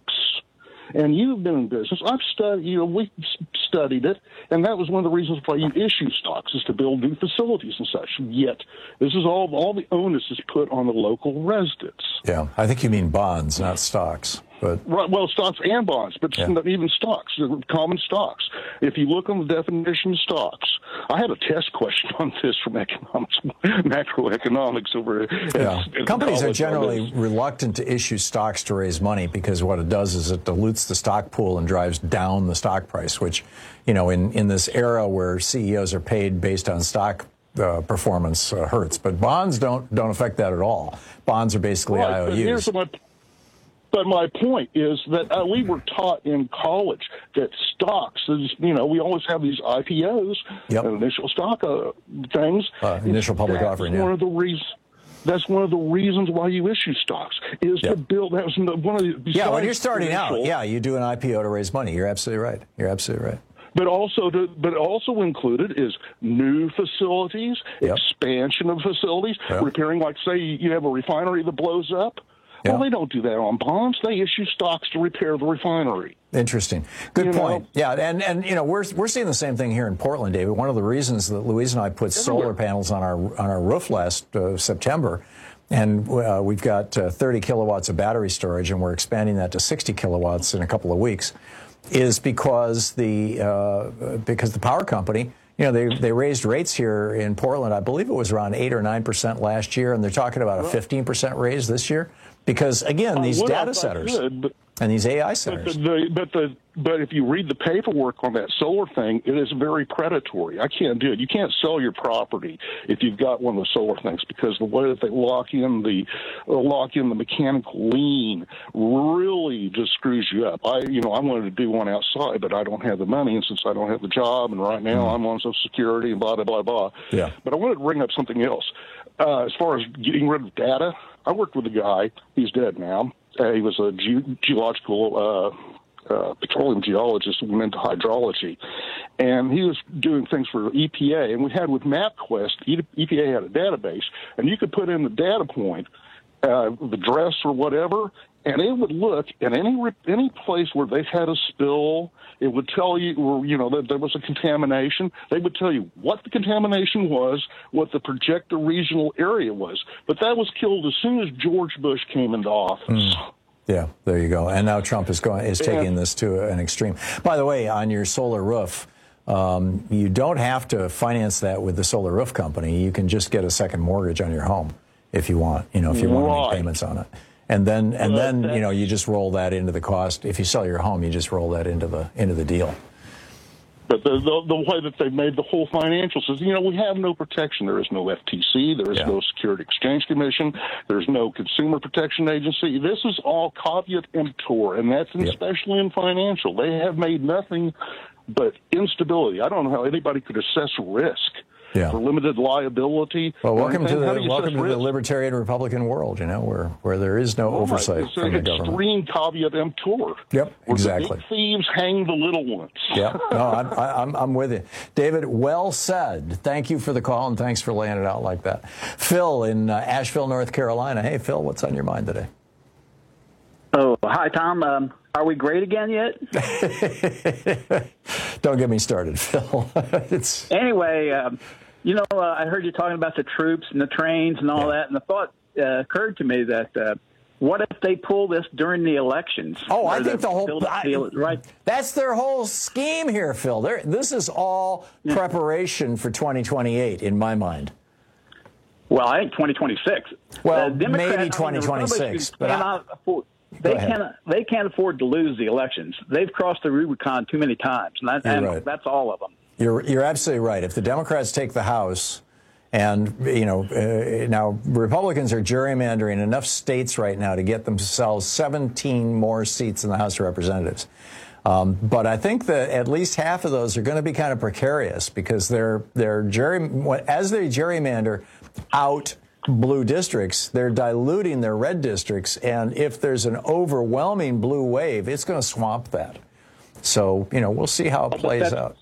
And you've been in business. I've studied, you know, we studied it, and that was one of the reasons why you issue stocks is to build new facilities and such. Yet, this is all, all the onus is put on the local residents. Yeah, I think you mean bonds, not stocks. But right, well, stocks and bonds, but yeah. Not even stocks, common stocks. If you look on the definition of stocks, I had a test question on this from economics, macroeconomics over. Yeah. At, Companies are generally reluctant to issue stocks to raise money because what it does is it dilutes the stock pool and drives down the stock price, which, you know, in, in this era where C E Os are paid based on stock uh, performance uh, hurts. But bonds don't don't affect that at all. Bonds are basically right, I O Us. Here's my But my point is that uh, we were taught in college that stocks is, you know, we always have these I P Os, yep. initial stock uh, things. Uh, initial public That's offering, one yeah. of the reasons. That's one of the reasons why you issue stocks is yep. to build. That was one of the. Yeah, when you're starting initial, out, yeah, you do an I P O to raise money. You're absolutely right. You're absolutely right. But also, to, but also included is new facilities, yep. expansion of facilities, yep. repairing. Like, say, you have a refinery that blows up. Yeah. Well, they don't do that on bonds. They issue stocks to repair the refinery. Interesting. Good you point. Know? Yeah, and, and you know, we're we're seeing the same thing here in Portland, David. One of the reasons that Louise and I put Everywhere. solar panels on our on our roof last uh, September, and uh, we've got uh, thirty kilowatts of battery storage, and we're expanding that to sixty kilowatts in a couple of weeks, is because the uh, because the power company You know, they they raised rates here in Portland. I believe it was around eight or nine percent last year, and they're talking about a fifteen percent raise this year. Because again, these uh, well, data centers good, but, and these A I centers. But the, but the but if you read the paperwork on that solar thing, it is very predatory. I can't do it. You can't sell your property if you've got one of the solar things, because the way that they lock in the uh, lock in the mechanical lien really just screws you up. I you know I wanted to do one outside, but I don't have the money, and since I don't have the job, and right now mm. I'm on Social Security and blah blah blah blah. Yeah. But I wanted to bring up something else uh, as far as getting rid of data. I worked with a guy. He's dead now. Uh, he was a ge- geological uh, uh, petroleum geologist who went into hydrology, and he was doing things for E P A. And we had with MapQuest, E P A had a database, and you could put in the data point, uh, the address or whatever, and it would look at any any place where they've had a spill. It would tell you, or, you know, that there was a contamination. They would tell you what the contamination was, what the projected regional area was. But that was killed as soon as George Bush came into office. Mm. Yeah, there you go. And now Trump is going is taking yeah. this to an extreme. By the way, on your solar roof, um, you don't have to finance that with the solar roof company. You can just get a second mortgage on your home if you want. You know, if you right. want to make payments on it. And then, and then, you know, you just roll that into the cost. If you sell your home, you just roll that into the into the deal. But the, the the way that they've made the whole financial system, you know, we have no protection. There is no F T C. There is yeah. no Security Exchange Commission. There's no Consumer Protection Agency. This is all caveat emptor, and that's yep. especially in financial. They have made nothing but instability. I don't know how anybody could assess risk. Yeah. For limited liability. Well, welcome to the welcome to the libertarian Republican world, you know, where, where there is no oh oversight from the government. Extreme caveat emptor. Yep, exactly. The big thieves hang the little ones. Yeah, no, I'm, I'm I'm with you, David. Well said. Thank you for the call, and thanks for laying it out like that. Phil in uh, Asheville, North Carolina. Hey, Phil, what's on your mind today? Oh, hi, Tom. Um, are we great again yet? Don't get me started, Phil. it's anyway. Um, You know, uh, I heard you talking about the troops and the trains and all yeah. that, and the thought uh, occurred to me that uh, what if they pull this during the elections? Oh, I think the whole I, right. That's their whole scheme here, Phil. They're, this is all yeah. preparation for twenty twenty-eight, in my mind. Well, I think twenty twenty-six. Well, uh, maybe twenty twenty-six, but I, afford, they can't they can't afford to lose the elections. They've crossed the Rubicon too many times, and, that, and right. that's all of them. You're you're absolutely right. If the Democrats take the House, and you know uh, now Republicans are gerrymandering enough states right now to get themselves seventeen more seats in the House of Representatives. Um, but I think that at least half of those are going to be kind of precarious because they're they're gerry as they gerrymander out blue districts, they're diluting their red districts, and if there's an overwhelming blue wave, it's going to swamp that. So you know we'll see how it plays out.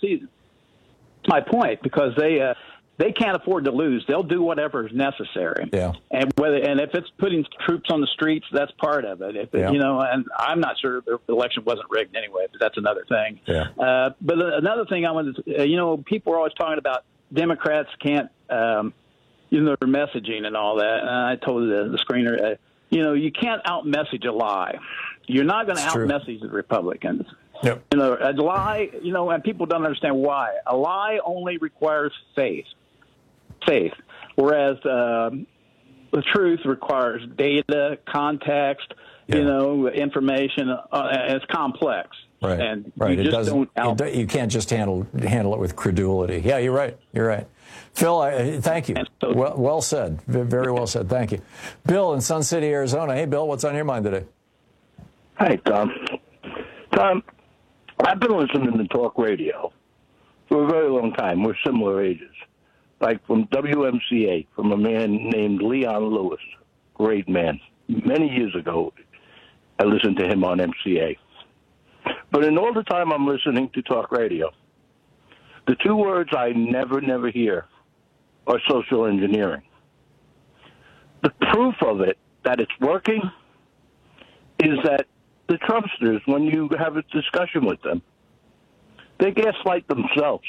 My point, because they uh, they can't afford to lose. They'll do whatever is necessary. Yeah. And whether and if it's putting troops on the streets, that's part of it. If it, yeah. you know, and I'm not sure the election wasn't rigged anyway, but that's another thing. Yeah. Uh, but another thing I wanted to, uh, you know, people are always talking about Democrats can't, um, you know, their messaging and all that. And I told the, the screener, uh, you know, you can't out message a lie. You're not going to out message the Republicans. Yep. You know, a lie, you know, and people don't understand why. A lie only requires faith, faith, whereas uh, the truth requires data, context, yeah. you know, information. Uh, it's complex. Right. And right. you it just doesn't. don't out- it, you can't just handle handle it with credulity. Yeah, you're right. You're right. Phil, I, thank you. So, well, well said. Very well said. Thank you. Bill in Sun City, Arizona. Hey, Bill, what's on your mind today? Hi, Tom. Tom. I've been listening to talk radio for a very long time. We're similar ages. Like from W M C A, from a man named Leon Lewis, great man. Many years ago, I listened to him on M C A. But in all the time I'm listening to talk radio, the two words I never, never hear are social engineering. The proof of it, that it's working, is that the Trumpsters, when you have a discussion with them, they gaslight themselves.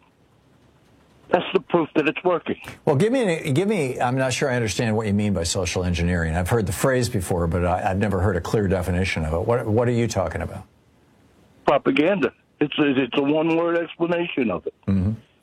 That's the proof that it's working. Well, give me, give me. I'm not sure I understand what you mean by social engineering. I've heard the phrase before, but I, I've never heard a clear definition of it. What, what are you talking about? Propaganda. It's a, it's a one-word explanation of it. Mm-hmm.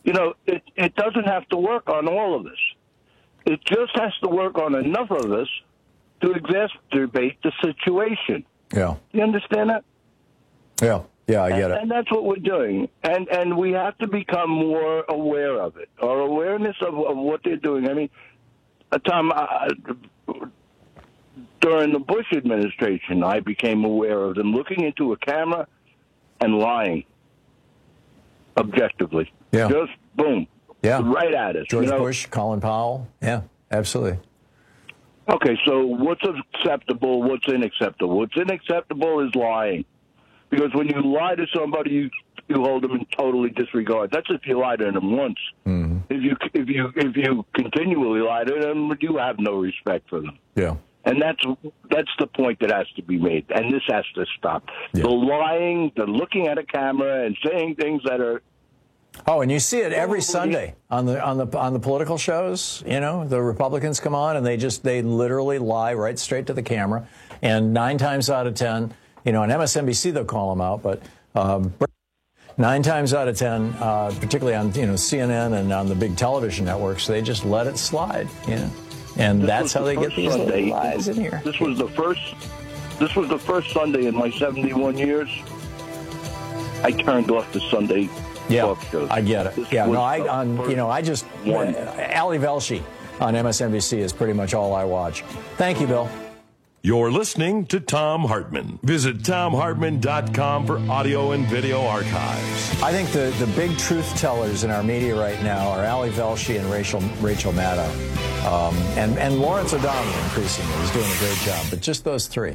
You know, it, it doesn't have to work on all of us. It just has to work on enough of us to exacerbate the situation. Yeah. You understand that? Yeah. Yeah, I get and, it. And that's what we're doing. And and we have to become more aware of it. Our awareness of, of what they're doing. I mean, uh, Tom, uh, during the Bush administration, I became aware of them looking into a camera and lying objectively. Yeah. Just boom. Yeah. Right at us. George you know? Bush, Colin Powell. Yeah, absolutely. Okay, so what's acceptable, what's unacceptable? What's unacceptable is lying. Because when you lie to somebody, you you hold them in totally disregard. That's if you lie to them once. Mm-hmm. If you if you if you continually lie to them, you have no respect for them. Yeah. And that's that's the point that has to be made, and this has to stop. Yeah. The lying, the looking at a camera and saying things that are. Oh, and you see it every Sunday on the on the on the political shows. You know, the Republicans come on and they just they literally lie right straight to the camera, and nine times out of ten, you know, on M S N B C they'll call them out, but um, nine times out of ten, uh, particularly on you know C N N and on the big television networks, they just let it slide. You know, and this that's how the they get these Sunday. little lies in here. This was the first. This was the first Sunday in my seventy-one years. I turned off the Sunday. Yeah, I get it. This yeah, was no, I the on first you know I just one. uh, Ali Velshi on M S N B C is pretty much all I watch. Thank you, Bill. You're listening to Thom Hartmann. Visit Thom Hartmann dot com for audio and video archives. I think the, the big truth tellers in our media right now are Ali Velshi and Rachel Rachel Maddow, um, and and Lawrence O'Donnell increasingly is doing a great job. But just those three.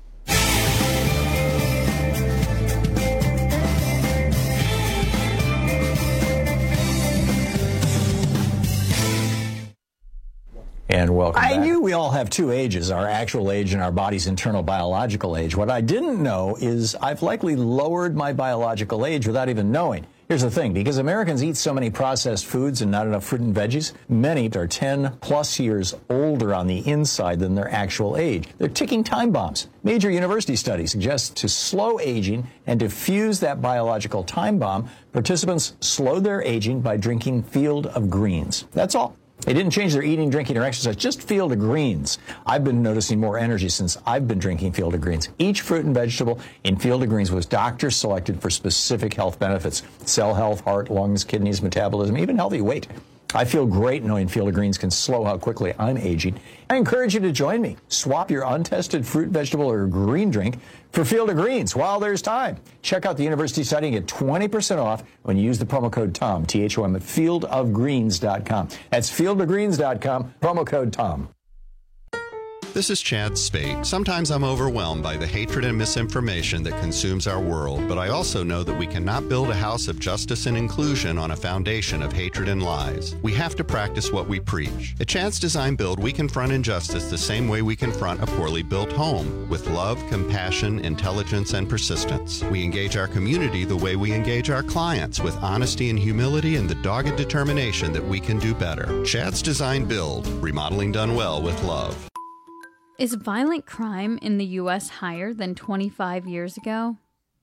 And welcome back. I knew we all have two ages, our actual age and our body's internal biological age. What I didn't know is I've likely lowered my biological age without even knowing. Here's the thing, because Americans eat so many processed foods and not enough fruit and veggies, many are ten plus years older on the inside than their actual age. They're ticking time bombs. Major university studies suggest to slow aging and defuse that biological time bomb, participants slowed their aging by drinking Field of Greens. That's all. They didn't change their eating, drinking, or exercise, just Field of Greens. I've been noticing more energy since I've been drinking Field of Greens. Each fruit and vegetable in Field of Greens was doctor selected for specific health benefits. Cell health, heart, lungs, kidneys, metabolism, even healthy weight. I feel great knowing Field of Greens can slow how quickly I'm aging. I encourage you to join me. Swap your untested fruit, vegetable, or green drink for Field of Greens while there's time. Check out the university study and get twenty percent off when you use the promo code TOM, T H O M, at field of greens dot com. That's field of greens dot com, promo code TOM. This is Chad Spate. Sometimes I'm overwhelmed by the hatred and misinformation that consumes our world, but I also know that we cannot build a house of justice and inclusion on a foundation of hatred and lies. We have to practice what we preach. At Chad's Design Build, we confront injustice the same way we confront a poorly built home, with love, compassion, intelligence, and persistence. We engage our community the way we engage our clients, with honesty and humility and the dogged determination that we can do better. Chad's Design Build, remodeling done well with love. Is violent crime in the U S higher than twenty-five years ago?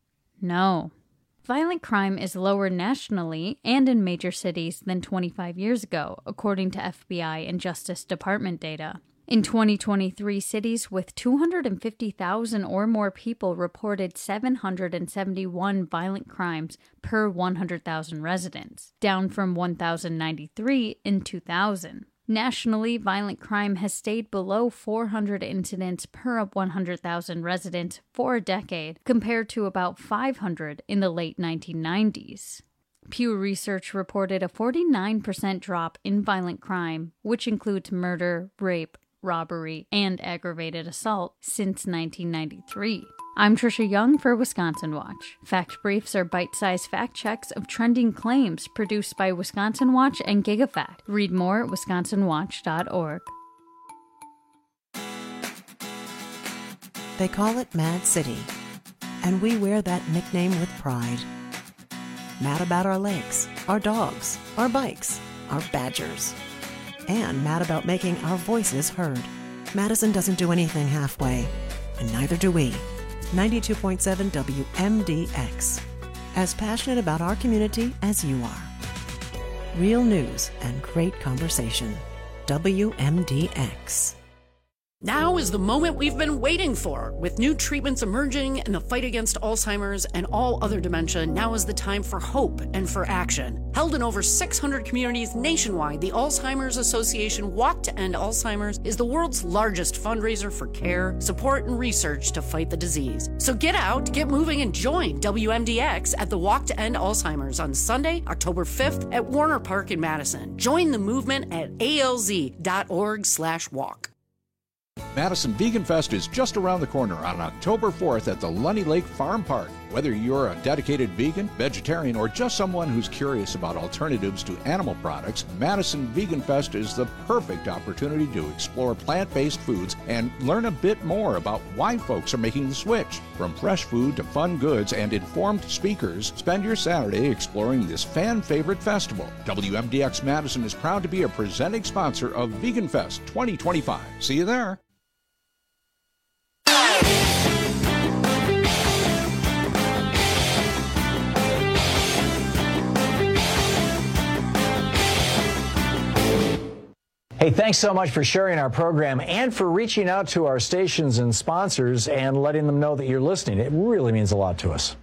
No. Violent crime is lower nationally and in major cities than twenty-five years ago, according to F B I and Justice Department data. In twenty twenty-three, cities with two hundred fifty thousand or more people reported seven hundred seventy-one violent crimes per one hundred thousand residents, down from one thousand ninety-three in two thousand. Nationally, violent crime has stayed below four hundred incidents per one hundred thousand residents for a decade, compared to about five hundred in the late nineteen nineties. Pew Research reported a forty-nine percent drop in violent crime, which includes murder, rape, robbery, and aggravated assault, since nineteen ninety-three. I'm Trisha Young for Wisconsin Watch. Fact Briefs are bite-sized fact checks of trending claims produced by Wisconsin Watch and GigaFact. Read more at wisconsin watch dot org. They call it Mad City, and we wear that nickname with pride. Mad about our lakes, our dogs, our bikes, our badgers, and mad about making our voices heard. Madison doesn't do anything halfway, and neither do we. ninety-two point seven W M D X. As passionate about our community as you are. Real news and great conversation. W M D X. Now is the moment we've been waiting for. With new treatments emerging in the fight against Alzheimer's and all other dementia, now is the time for hope and for action. Held in over six hundred communities nationwide, the Alzheimer's Association Walk to End Alzheimer's is the world's largest fundraiser for care, support, and research to fight the disease. So get out, get moving, and join W M D X at the Walk to End Alzheimer's on Sunday, October fifth at Warner Park in Madison. Join the movement at A L Z dot org slash walk. Madison Vegan Fest is just around the corner on October fourth at the Lunny Lake Farm Park. Whether you're a dedicated vegan, vegetarian, or just someone who's curious about alternatives to animal products, Madison Vegan Fest is the perfect opportunity to explore plant-based foods and learn a bit more about why folks are making the switch. From fresh food to fun goods and informed speakers, spend your Saturday exploring this fan-favorite festival. W M D X Madison is proud to be a presenting sponsor of Vegan Fest twenty twenty-five. See you there. Hey, thanks so much for sharing our program and for reaching out to our stations and sponsors and letting them know that you're listening. It really means a lot to us.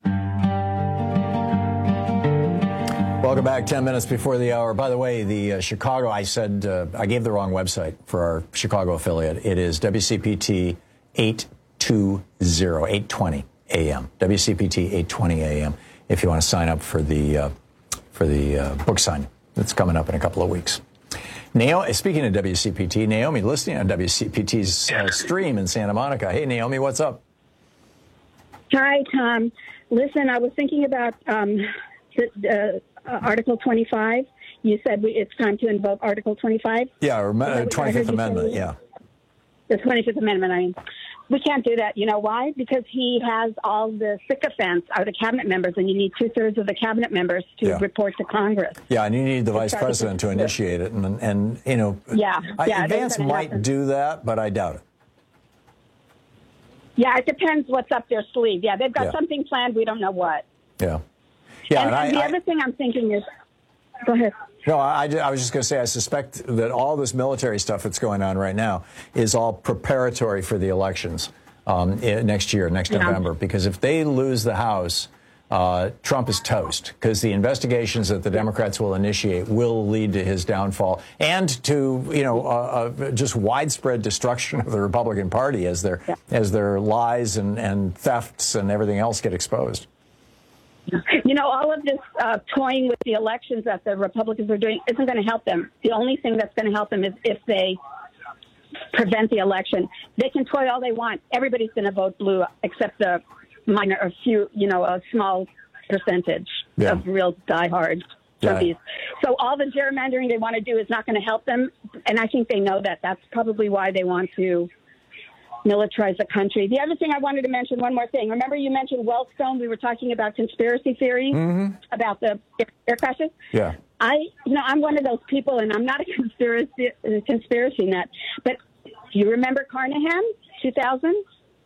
Welcome back. ten minutes before the hour. By the way, the uh, Chicago, I said, uh, I gave the wrong website for our Chicago affiliate. It is W C P T eight twenty, eight twenty A M. W C P T eight twenty A M if you want to sign up for the, uh, for the uh, book sign that's coming up in a couple of weeks. Naomi, speaking of W C P T, Naomi listening on W C P T's uh, stream in Santa Monica. Hey, Naomi, what's up? Hi, Tom. Listen, I was thinking about um, the, uh, Article twenty-five. You said we, it's time to invoke Article twenty-five? Yeah, or uh, twenty-fifth Amendment, yeah. The twenty-fifth Amendment, I mean. We can't do that. You know why? Because he has all the sycophants, are the cabinet members, and you need two-thirds of the cabinet members to Yeah. report to Congress. Yeah, and you need the vice Sorry. president to initiate it. And, and you know, Yeah, I, yeah, that's Vance gonna might happen. do that, but I doubt it. Yeah, it depends what's up their sleeve. Yeah, they've got Yeah. something planned. We don't know what. Yeah. Yeah, and, and, and I, the I, other thing I'm thinking is, go ahead. No, I, I was just going to say, I suspect that all this military stuff that's going on right now is all preparatory for the elections um, i- next year, next Yeah. November. Because if they lose the House, uh, Trump is toast. Because the investigations that the Democrats will initiate will lead to his downfall and to, you know, uh, uh, just widespread destruction of the Republican Party as their Yeah. as their lies and, and thefts and everything else get exposed. You know, all of this uh, toying with the elections that the Republicans are doing isn't going to help them. The only thing that's going to help them is if they prevent the election. They can toy all they want. Everybody's going to vote blue except a minor, a few, you know, a small percentage Yeah. of real diehards. Yeah. Trumpies. So all the gerrymandering they want to do is not going to help them. And I think they know that. That's probably why they want to militarize the country. The other thing I wanted to mention, one more thing. Remember you mentioned Wellstone? We were talking about conspiracy theories Mm-hmm. about the air crashes. Yeah. I, you know, I'm one of those people, and I'm not a conspiracy uh, conspiracy nut. But do you remember Carnahan, two thousand?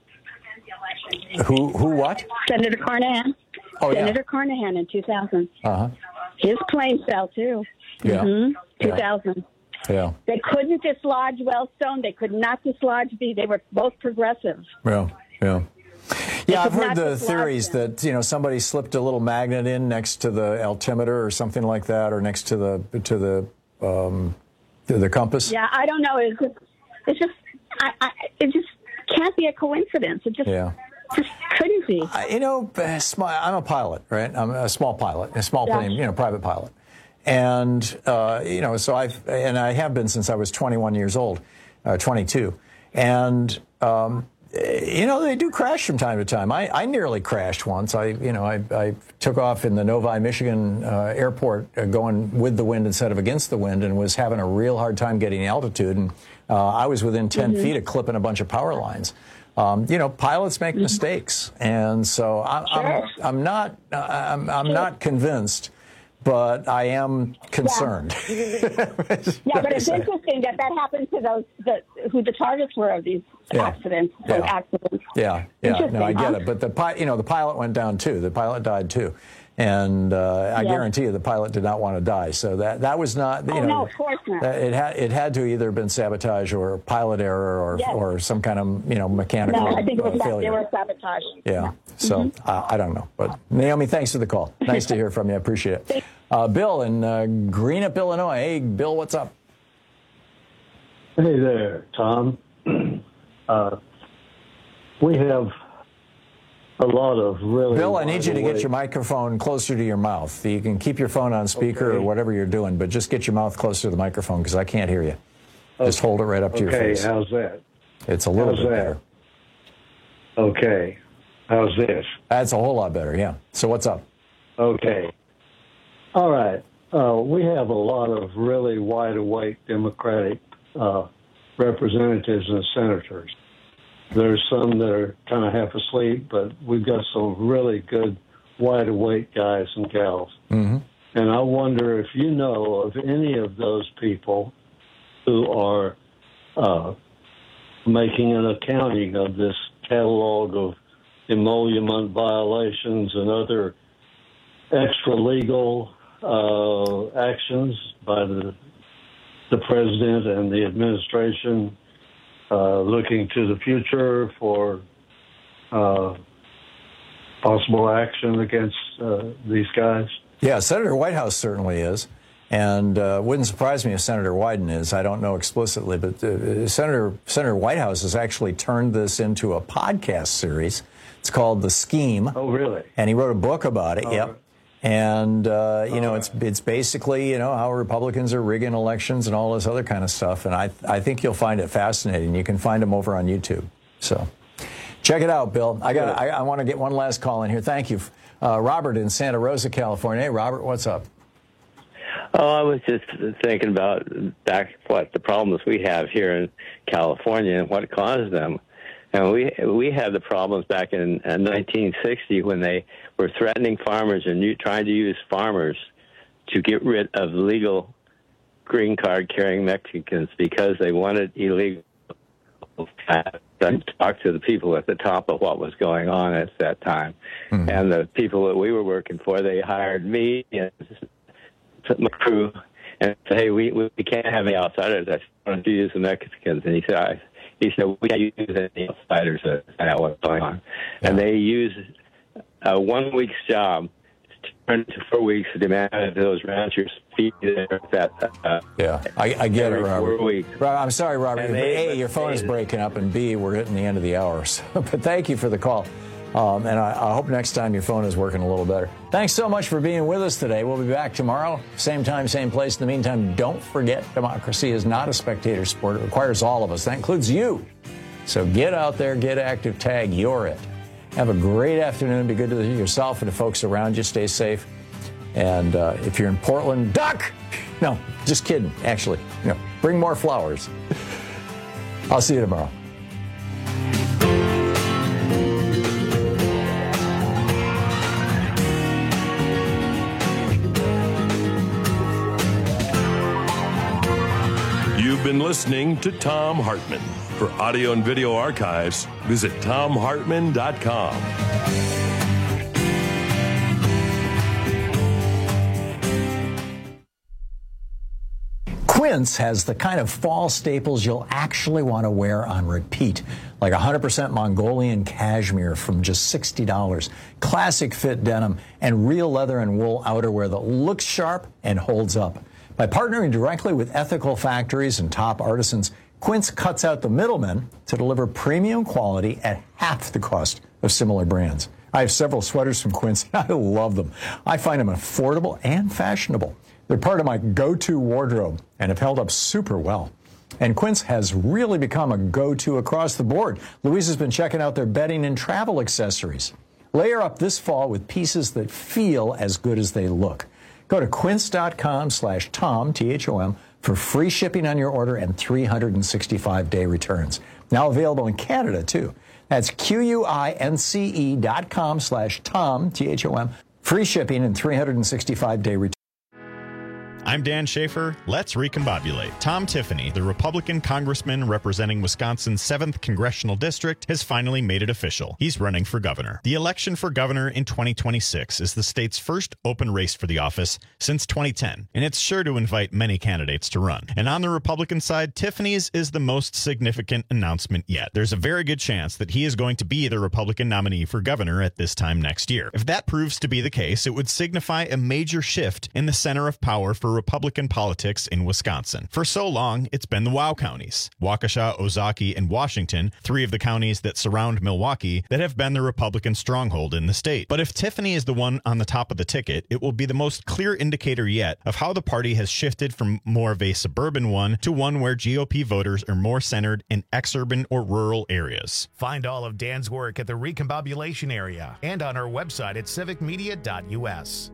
Who, who what? Senator Carnahan. Oh, yeah. Senator Carnahan in two thousand. Uh-huh. His plane fell, too. Yeah. Mhm. Yeah. two thousand. Yeah. They couldn't dislodge Wellstone. They could not dislodge the. They were both progressive. Yeah, yeah. Yeah, I've could heard not the dislodge theories them. that, you know, somebody slipped a little magnet in next to the altimeter or something like that, or next to the to the um, to the compass. Yeah, I don't know. It's just, it's just, I, I, it just can't be a coincidence. It just, Yeah. just couldn't be. I, you know, uh, sm- I'm a pilot, right? I'm a small pilot, a small Yeah. plane, you know, private pilot. And, uh, you know, so I've, and I have been since I was twenty-one years old, uh, twenty-two. And, um, you know, they do crash from time to time. I, I nearly crashed once. I, you know, I, I took off in the Novi, Michigan uh, airport uh, going with the wind instead of against the wind and was having a real hard time getting altitude. And uh, I was within ten Mhm. feet of clipping a bunch of power lines. Um, you know, pilots make mistakes. And so I, I'm, Sure. I'm not, uh, I'm, I'm not convinced, but I am concerned. Yeah, but it's interesting that that happened to those the, who the targets were of these Yeah. accidents. Yeah. Accidents. Yeah, yeah, no, I Interesting, get huh? it. But the pi- you know, the pilot went down too. The pilot died too. And uh, I Yeah. guarantee you the pilot did not want to die. So that that was not, you Oh, know, no, of course not. that- it had it had to either been sabotage or pilot error or Yes. or some kind of, you know, mechanical No, I think it was uh, that. failure. They were sabotage. Yeah. So Mm-hmm. uh, I don't know. But Naomi, thanks for the call. Nice to hear from you. I appreciate it. Uh, Bill in uh, Greenup, Illinois. Hey, Bill, what's up? Hey there, Tom. Uh, we have a lot of really. Bill, I need you to get wide your microphone closer to your mouth. You can keep your phone on speaker Okay. or whatever you're doing, but just get your mouth closer to the microphone because I can't hear you. Just hold it right up to your Okay, face. how's that? It's a little how's bit that? better. Okay. How's this? That's a whole lot better, yeah. So what's up? Okay. All right. Uh, we have a lot of really wide awake Democratic uh, representatives and senators. There's some that are kind of half asleep, but we've got some really good wide awake guys and gals. Mm-hmm. And I wonder if you know of any of those people who are uh, making an accounting of this catalog of emolument violations and other extra legal uh, actions by the the president and the administration, uh, looking to the future for uh, possible action against uh, these guys. Yeah, Senator Whitehouse certainly is. And uh, wouldn't surprise me if Senator Wyden is. I don't know explicitly, but uh, Senator Senator Whitehouse has actually turned this into a podcast series. It's called The Scheme. Oh, really? And he wrote a book about it. Oh, yep. right. And uh, you know, it's it's basically, you know, how Republicans are rigging elections and all this other kind of stuff. And I I think you'll find it fascinating. You can find them over on YouTube. So check it out, Bill. I got I, I want to get one last call in here. Thank you, uh, Robert in Santa Rosa, California. Hey, Robert, what's up? Oh, I was just thinking about back what the problems we have here in California and what caused them. And we we had the problems back in, in nineteen sixty when they were threatening farmers and you, trying to use farmers to get rid of legal green card carrying Mexicans because they wanted illegal. I talked to the people at the top of what was going on at that time, mm-hmm. and the people that we were working for, they hired me and my crew and said, "Hey, we we can't have any outsiders. I want to use the Mexicans." And he said, I, "He said we can't use any outsiders to find out what's going on." Yeah. And they used a one week's job to turn into four weeks to demand those ranchers feed there that. Uh, yeah, I, I get it, Robert. Four weeks. I'm sorry, Robert. But they, A, your phone is breaking up, and B, we're hitting the end of the hour. So, but thank you for the call. Um, and I, I hope next time your phone is working a little better. Thanks so much for being with us today. We'll be back tomorrow, same time, same place. In the meantime, don't forget, democracy is not a spectator sport. It requires all of us. That includes you. So get out there, get active, tag, you're it. Have a great afternoon. Be good to yourself and the folks around you. Stay safe. And uh, if you're in Portland, duck! No, just kidding, actually. You know, bring more flowers. I'll see you tomorrow. You've been listening to Thom Hartmann. For audio and video archives, visit thom hartmann dot com. Quince has the kind of fall staples you'll actually want to wear on repeat, like one hundred percent Mongolian cashmere from just sixty dollars, classic fit denim, and real leather and wool outerwear that looks sharp and holds up. By partnering directly with ethical factories and top artisans, Quince cuts out the middlemen to deliver premium quality at half the cost of similar brands. I have several sweaters from Quince, and I love them. I find them affordable and fashionable. They're part of my go-to wardrobe and have held up super well. And Quince has really become a go-to across the board. Louise has been checking out their bedding and travel accessories. Layer up this fall with pieces that feel as good as they look. Go to quince.com slash Tom, T H O M, for free shipping on your order and three hundred sixty-five day returns. Now available in Canada, too. That's Q-U-I-N-C-E dot com slash Tom, T H O M, free shipping and three hundred sixty-five day returns. I'm Dan Schaefer. Let's recombobulate. Tom Tiffany, the Republican congressman representing Wisconsin's seventh Congressional District, has finally made it official. He's running for governor. The election for governor in twenty twenty-six is the state's first open race for the office since twenty ten, and it's sure to invite many candidates to run. And on the Republican side, Tiffany's is the most significant announcement yet. There's a very good chance that he is going to be the Republican nominee for governor at this time next year. If that proves to be the case, it would signify a major shift in the center of power for Republican politics in Wisconsin. For so long, it's been the WOW counties, Waukesha, Ozaukee, and Washington, three of the counties that surround Milwaukee, that have been the Republican stronghold in the state. But if Tiffany is the one on the top of the ticket, it will be the most clear indicator yet of how the party has shifted from more of a suburban one to one where G O P voters are more centered in exurban or rural areas. Find all of Dan's work at the Recombobulation area and on our website at civic media dot u s.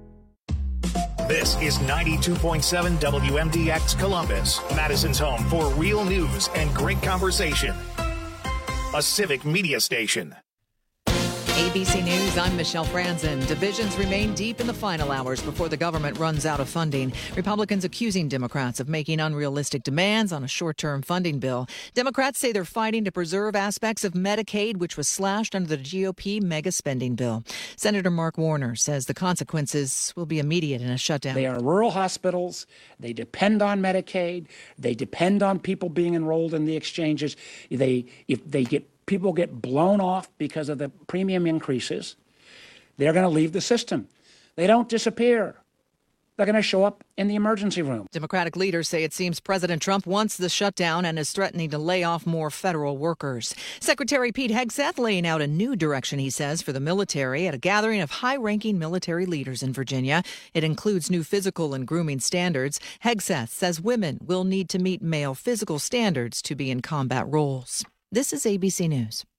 This is ninety-two point seven W M D X Columbus, Madison's home for real news and great conversation. A civic media station. A B C News, I'm Michelle Franzen. Divisions remain deep in the final hours before the government runs out of funding. Republicans accusing Democrats of making unrealistic demands on a short-term funding bill. Democrats say they're fighting to preserve aspects of Medicaid, which was slashed under the G O P mega spending bill. Senator Mark Warner says the consequences will be immediate in a shutdown. They are rural hospitals. They depend on Medicaid. They depend on people being enrolled in the exchanges. They, if they get people get blown off because of the premium increases, they're going to leave the system. They don't disappear. They're going to show up in the emergency room. Democratic leaders say it seems President Trump wants the shutdown and is threatening to lay off more federal workers. Secretary Pete Hegseth laying out a new direction, he says, for the military at a gathering of high-ranking military leaders in Virginia. It includes new physical and grooming standards. Hegseth says women will need to meet male physical standards to be in combat roles. This is A B C News.